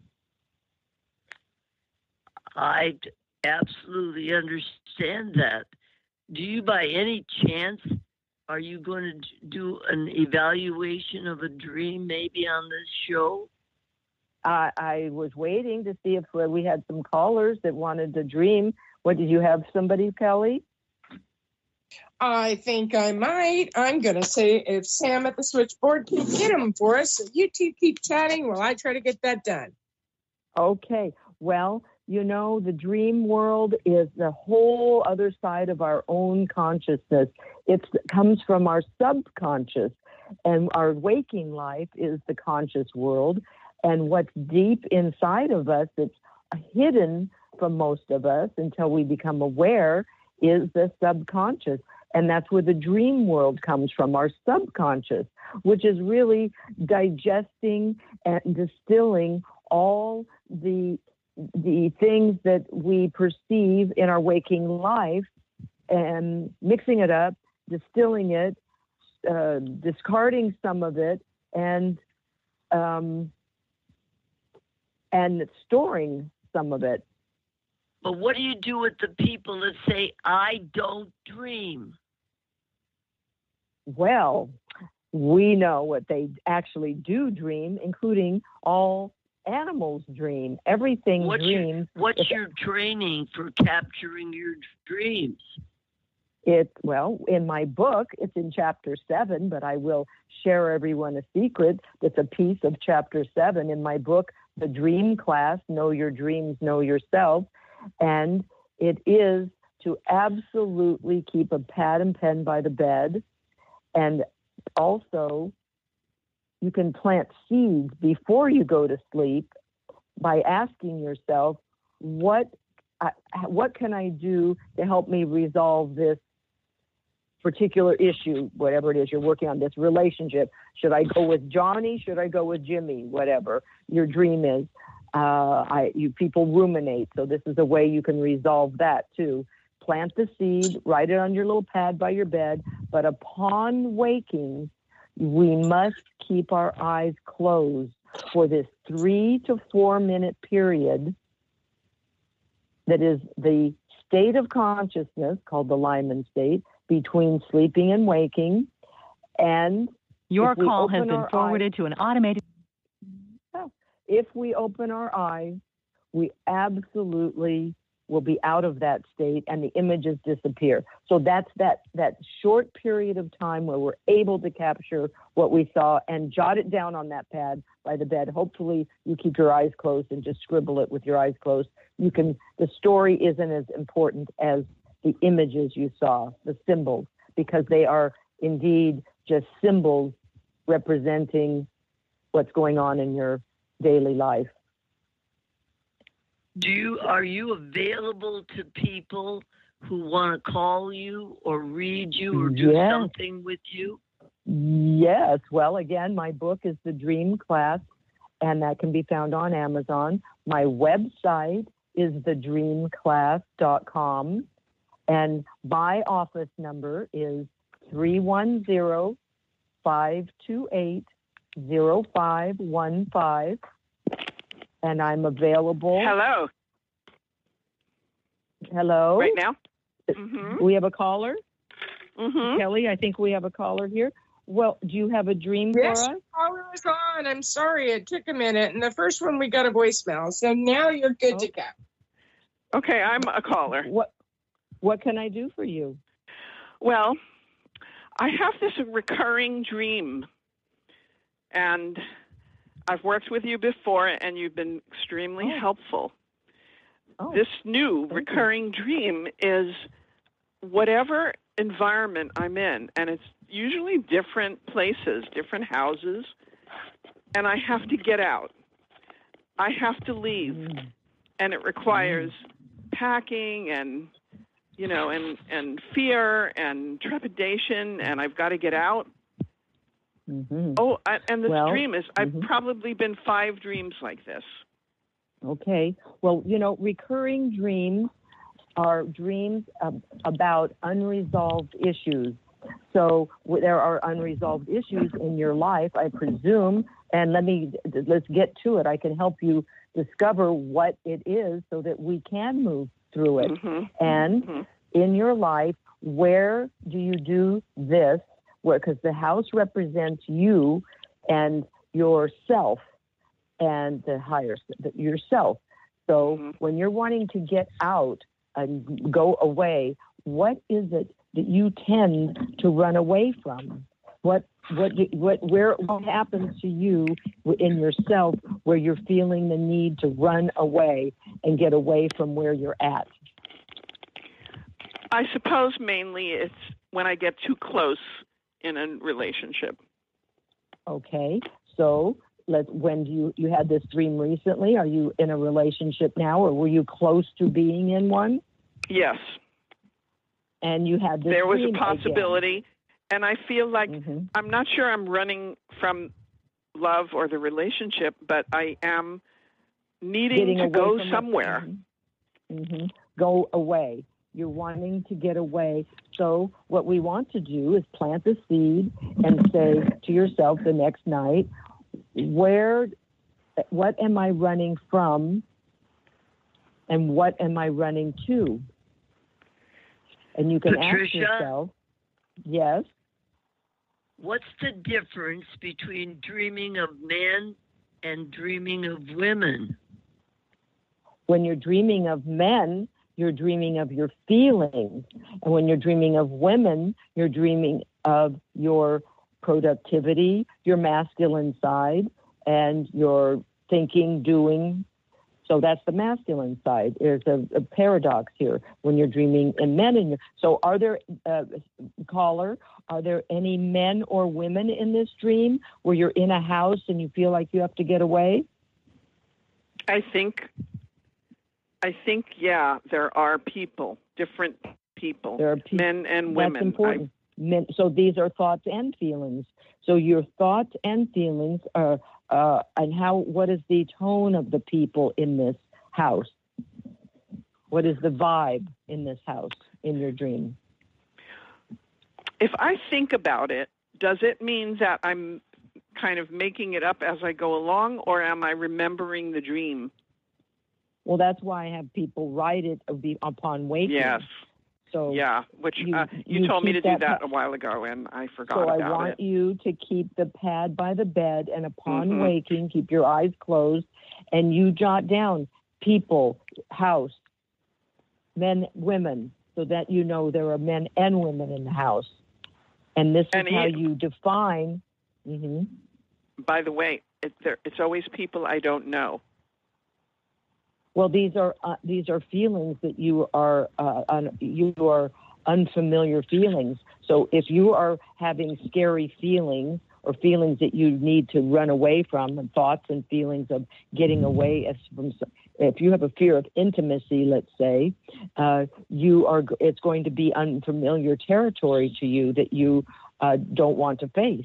E: I absolutely understand that. Do you, by any chance, are you going to do an evaluation of a dream maybe on this show?
N: I was waiting to see if we had some callers that wanted to dream. What, did you have somebody, Kelly?
C: I think I might. I'm going to say if Sam at the switchboard can get them for us, so you two keep chatting while I try to get that done.
N: Okay. Well, the dream world is the whole other side of our own consciousness. It comes from our subconscious, and our waking life is the conscious world. And what's deep inside of us that's hidden from most of us until we become aware is the subconscious. And that's where the dream world comes from, our subconscious, which is really digesting and distilling all the things that we perceive in our waking life and mixing it up, distilling it, discarding some of it, and storing some of it.
E: But what do you do with the people that say, I don't dream?
N: Well, we know what they actually do dream, including all animals dream. Everything dreams.
E: What's your training for capturing your dreams?
N: In my book, it's in chapter 7, but I will share everyone a secret. It's a piece of chapter 7 in my book, The Dream Class, Know Your Dreams, Know Yourself. And it is to absolutely keep a pad and pen by the bed. And also, you can plant seeds before you go to sleep by asking yourself, what can I do to help me resolve this particular issue, whatever it is you're working on, this relationship? Should I go with Johnny? Should I go with Jimmy? Whatever your dream is. People ruminate, so this is a way you can resolve that too. plant the seed, write it on your little pad by your bed. But upon waking, we must keep our eyes closed for this 3 to 4 minute period that is the state of consciousness, called the Lyman state, between sleeping and waking. And
O: your call has been forwarded to an automated.
N: If we open our eyes, we absolutely will be out of that state and the images disappear. So that's that short period of time where we're able to capture what we saw and jot it down on that pad by the bed. Hopefully you keep your eyes closed and just scribble it with your eyes closed. The story isn't as important as the images you saw, the symbols, because they are indeed just symbols representing what's going on in your daily life.
E: Are you available to people who want to call you or read you or do something with you?
N: Yes. Well, again, my book is The Dream Class, and that can be found on Amazon. My website is thedreamclass.com, and my office number is 310-528-0515. And I'm available. Hello.
P: Right now? Mm-hmm.
N: We have a caller?
P: Mm-hmm.
N: Kelly, I think we have a caller here. Well, do you have a dream for us?
C: Yes, the caller was on. I'm sorry. It took a minute. And the first one, we got a voicemail. So now you're good to go.
P: Okay, I'm a caller.
N: What can I do for you?
P: Well, I have this recurring dream. And I've worked with you before, and you've been extremely helpful. This new recurring dream is whatever environment I'm in, and it's usually different places, different houses, and I have to get out. I have to leave, and it requires packing and, and fear and trepidation, and I've got to get out.
N: Mm-hmm.
P: And this dream is, I've probably been 5 dreams like this.
N: Okay. Well, recurring dreams are dreams about unresolved issues. So there are unresolved issues in your life, I presume, and let's get to it. I can help you discover what it is so that we can move through it.
P: Mm-hmm.
N: And in your life, where do you do this? Because the house represents you and yourself and the higher yourself. So when you're wanting to get out and go away, what is it that you tend to run away from? What happens to you in yourself where you're feeling the need to run away and get away from where you're at?
P: I suppose mainly it's when I get too close in a relationship.
N: Okay, so when you had this dream recently? Are you in a relationship now, or were you close to being in one?
P: Yes.
N: And you had this
P: There was
N: dream
P: a possibility,
N: again.
P: And I feel like I'm not sure I'm running from love or the relationship, but I am needing to go somewhere.
N: Go away. You're wanting to get away. So what we want to do is plant the seed and say to yourself the next night, what am I running from and what am I running to? And you can
E: Patricia,
N: ask yourself, yes?
E: What's the difference between dreaming of men and dreaming of women?
N: When you're dreaming of men, you're dreaming of your feelings. And when you're dreaming of women, you're dreaming of your productivity, your masculine side, and your thinking, doing. So that's the masculine side. There's a paradox here when you're dreaming in men. So are there, caller, are there any men or women in this dream where you're in a house and you feel like you have to get away?
P: I think, yeah, there are people, different people,
N: there are
P: men and women.
N: That's important. So these are thoughts and feelings. So your thoughts and feelings are, and what is the tone of the people in this house? What is the vibe in this house, in your dream?
P: If I think about it, does it mean that I'm kind of making it up as I go along, or am I remembering the dream?
N: Well, that's why I have people write it upon waking.
P: Yes.
N: So
P: yeah, which you told me to do that a while ago, and I forgot about it.
N: So I want you to keep the pad by the bed, and upon waking, keep your eyes closed, and you jot down people, house, men, women, so that you know there are men and women in the house. And this is how you define.
P: By the way, it's always people I don't know.
N: Well, these are feelings that you are unfamiliar feelings. So if you are having scary feelings or feelings that you need to run away from, and thoughts and feelings of getting away from, if you have a fear of intimacy, let's say, it's going to be unfamiliar territory to you that you don't want to face.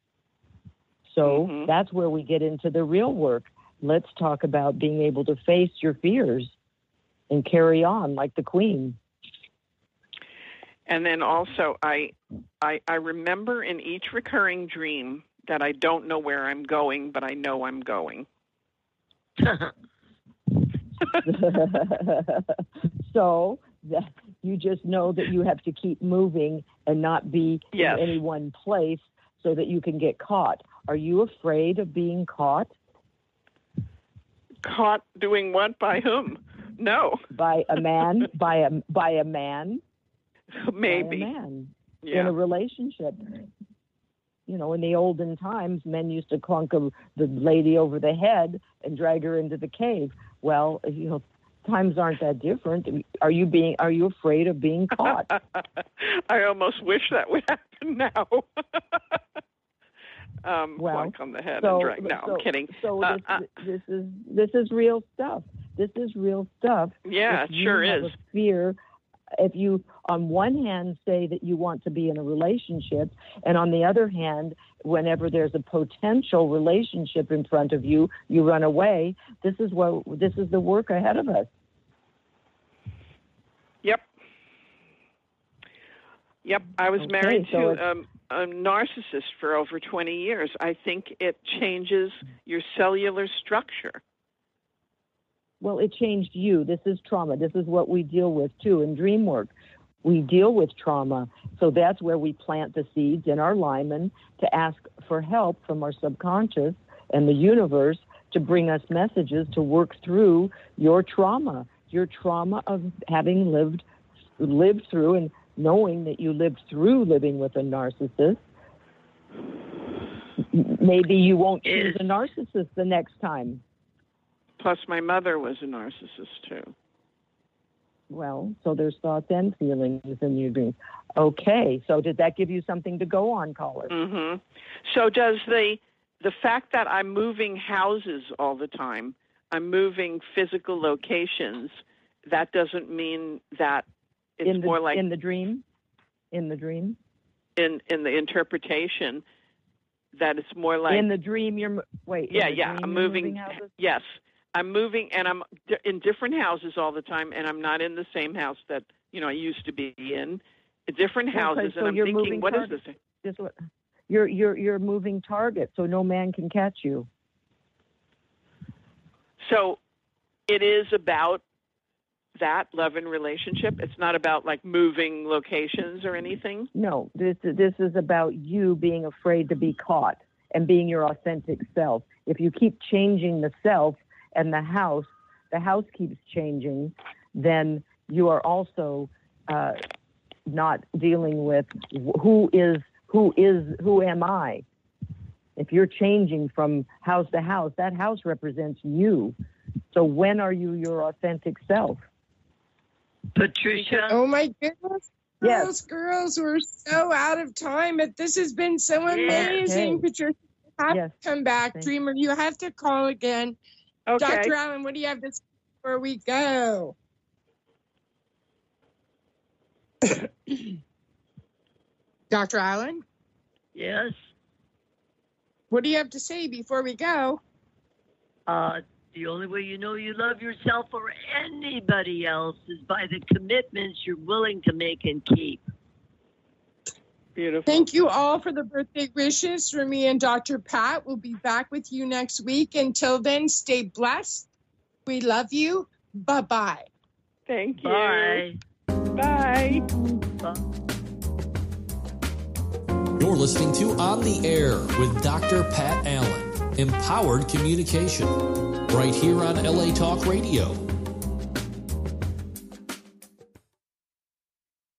N: So that's where we get into the real work. Let's talk about being able to face your fears and carry on like the queen.
P: And then also, I remember in each recurring dream that I don't know where I'm going, but I know I'm going.
N: So you just know that you have to keep moving and not be in any one place so that you can get caught. Are you afraid of being caught?
P: Caught doing what? By whom? No.
N: By a man? by a man?
P: Maybe.
N: By a man in a relationship. You know, in the olden times, men used to clunk the lady over the head and drag her into the cave. Well, you know, times aren't that different. Are you afraid of being caught?
P: I almost wish that would happen now. Clunk on the head and drag. No, I'm kidding.
N: So this is real stuff. This is real stuff.
P: Yeah, it sure is.
N: A fear. If you, on one hand, say that you want to be in a relationship, and on the other hand, whenever there's a potential relationship in front of you, you run away. This is the work ahead of us.
P: Yep. I was married to a narcissist for over 20 years. I think it changes your cellular structure.
N: Well, it changed you. This is trauma. This is what we deal with, too, in dream work. We deal with trauma. So that's where we plant the seeds in our limen to ask for help from our subconscious and the universe to bring us messages to work through your trauma of having lived through and knowing that you lived through living with a narcissist. Maybe you won't choose a narcissist the next time.
P: Plus, my mother was a narcissist, too.
N: Well, so there's thoughts and feelings in your dreams. Okay, so did that give you something to go on, caller?
P: Mm-hmm. So does the fact that I'm moving houses all the time, I'm moving physical locations, that doesn't mean that it's more like...
N: In the dream? In the
P: interpretation, that it's more like...
N: In the dream, you're... Wait.
P: I'm moving houses? Yes. I'm moving, and I'm in different houses all the time, and I'm not in the same house that, I used to be in. Different houses,
N: so
P: and I'm thinking, what is this?
N: You're moving target, so no man can catch you.
P: So it is about that love and relationship. It's not about like moving locations or anything.
N: No, this is about you being afraid to be caught and being your authentic self. If you keep changing the self and the house keeps changing, then you are also not dealing with who am I? If you're changing from house to house, that house represents you. So when are you your authentic self?
E: Patricia?
C: Oh my goodness. Girls, we're so out of time, but this has been so amazing. Hey. Patricia, you have to come back. Thanks. Dreamer, you have to call again. Okay. Dr. Allen, what do you have to say before we go? Dr. Allen?
E: Yes?
C: What do you have to say before we go?
E: The only way you know you love yourself or anybody else is by the commitments you're willing to make and keep.
P: Beautiful.
C: Thank you all for the birthday wishes from me and Dr. Pat. We'll be back with you next week. Until then, stay blessed. We love you. Bye-bye.
P: Thank you.
E: Bye.
P: Bye.
E: Bye.
B: You're listening to On the Air with Dr. Pat Allen. Empowered communication. Right here on LA Talk Radio.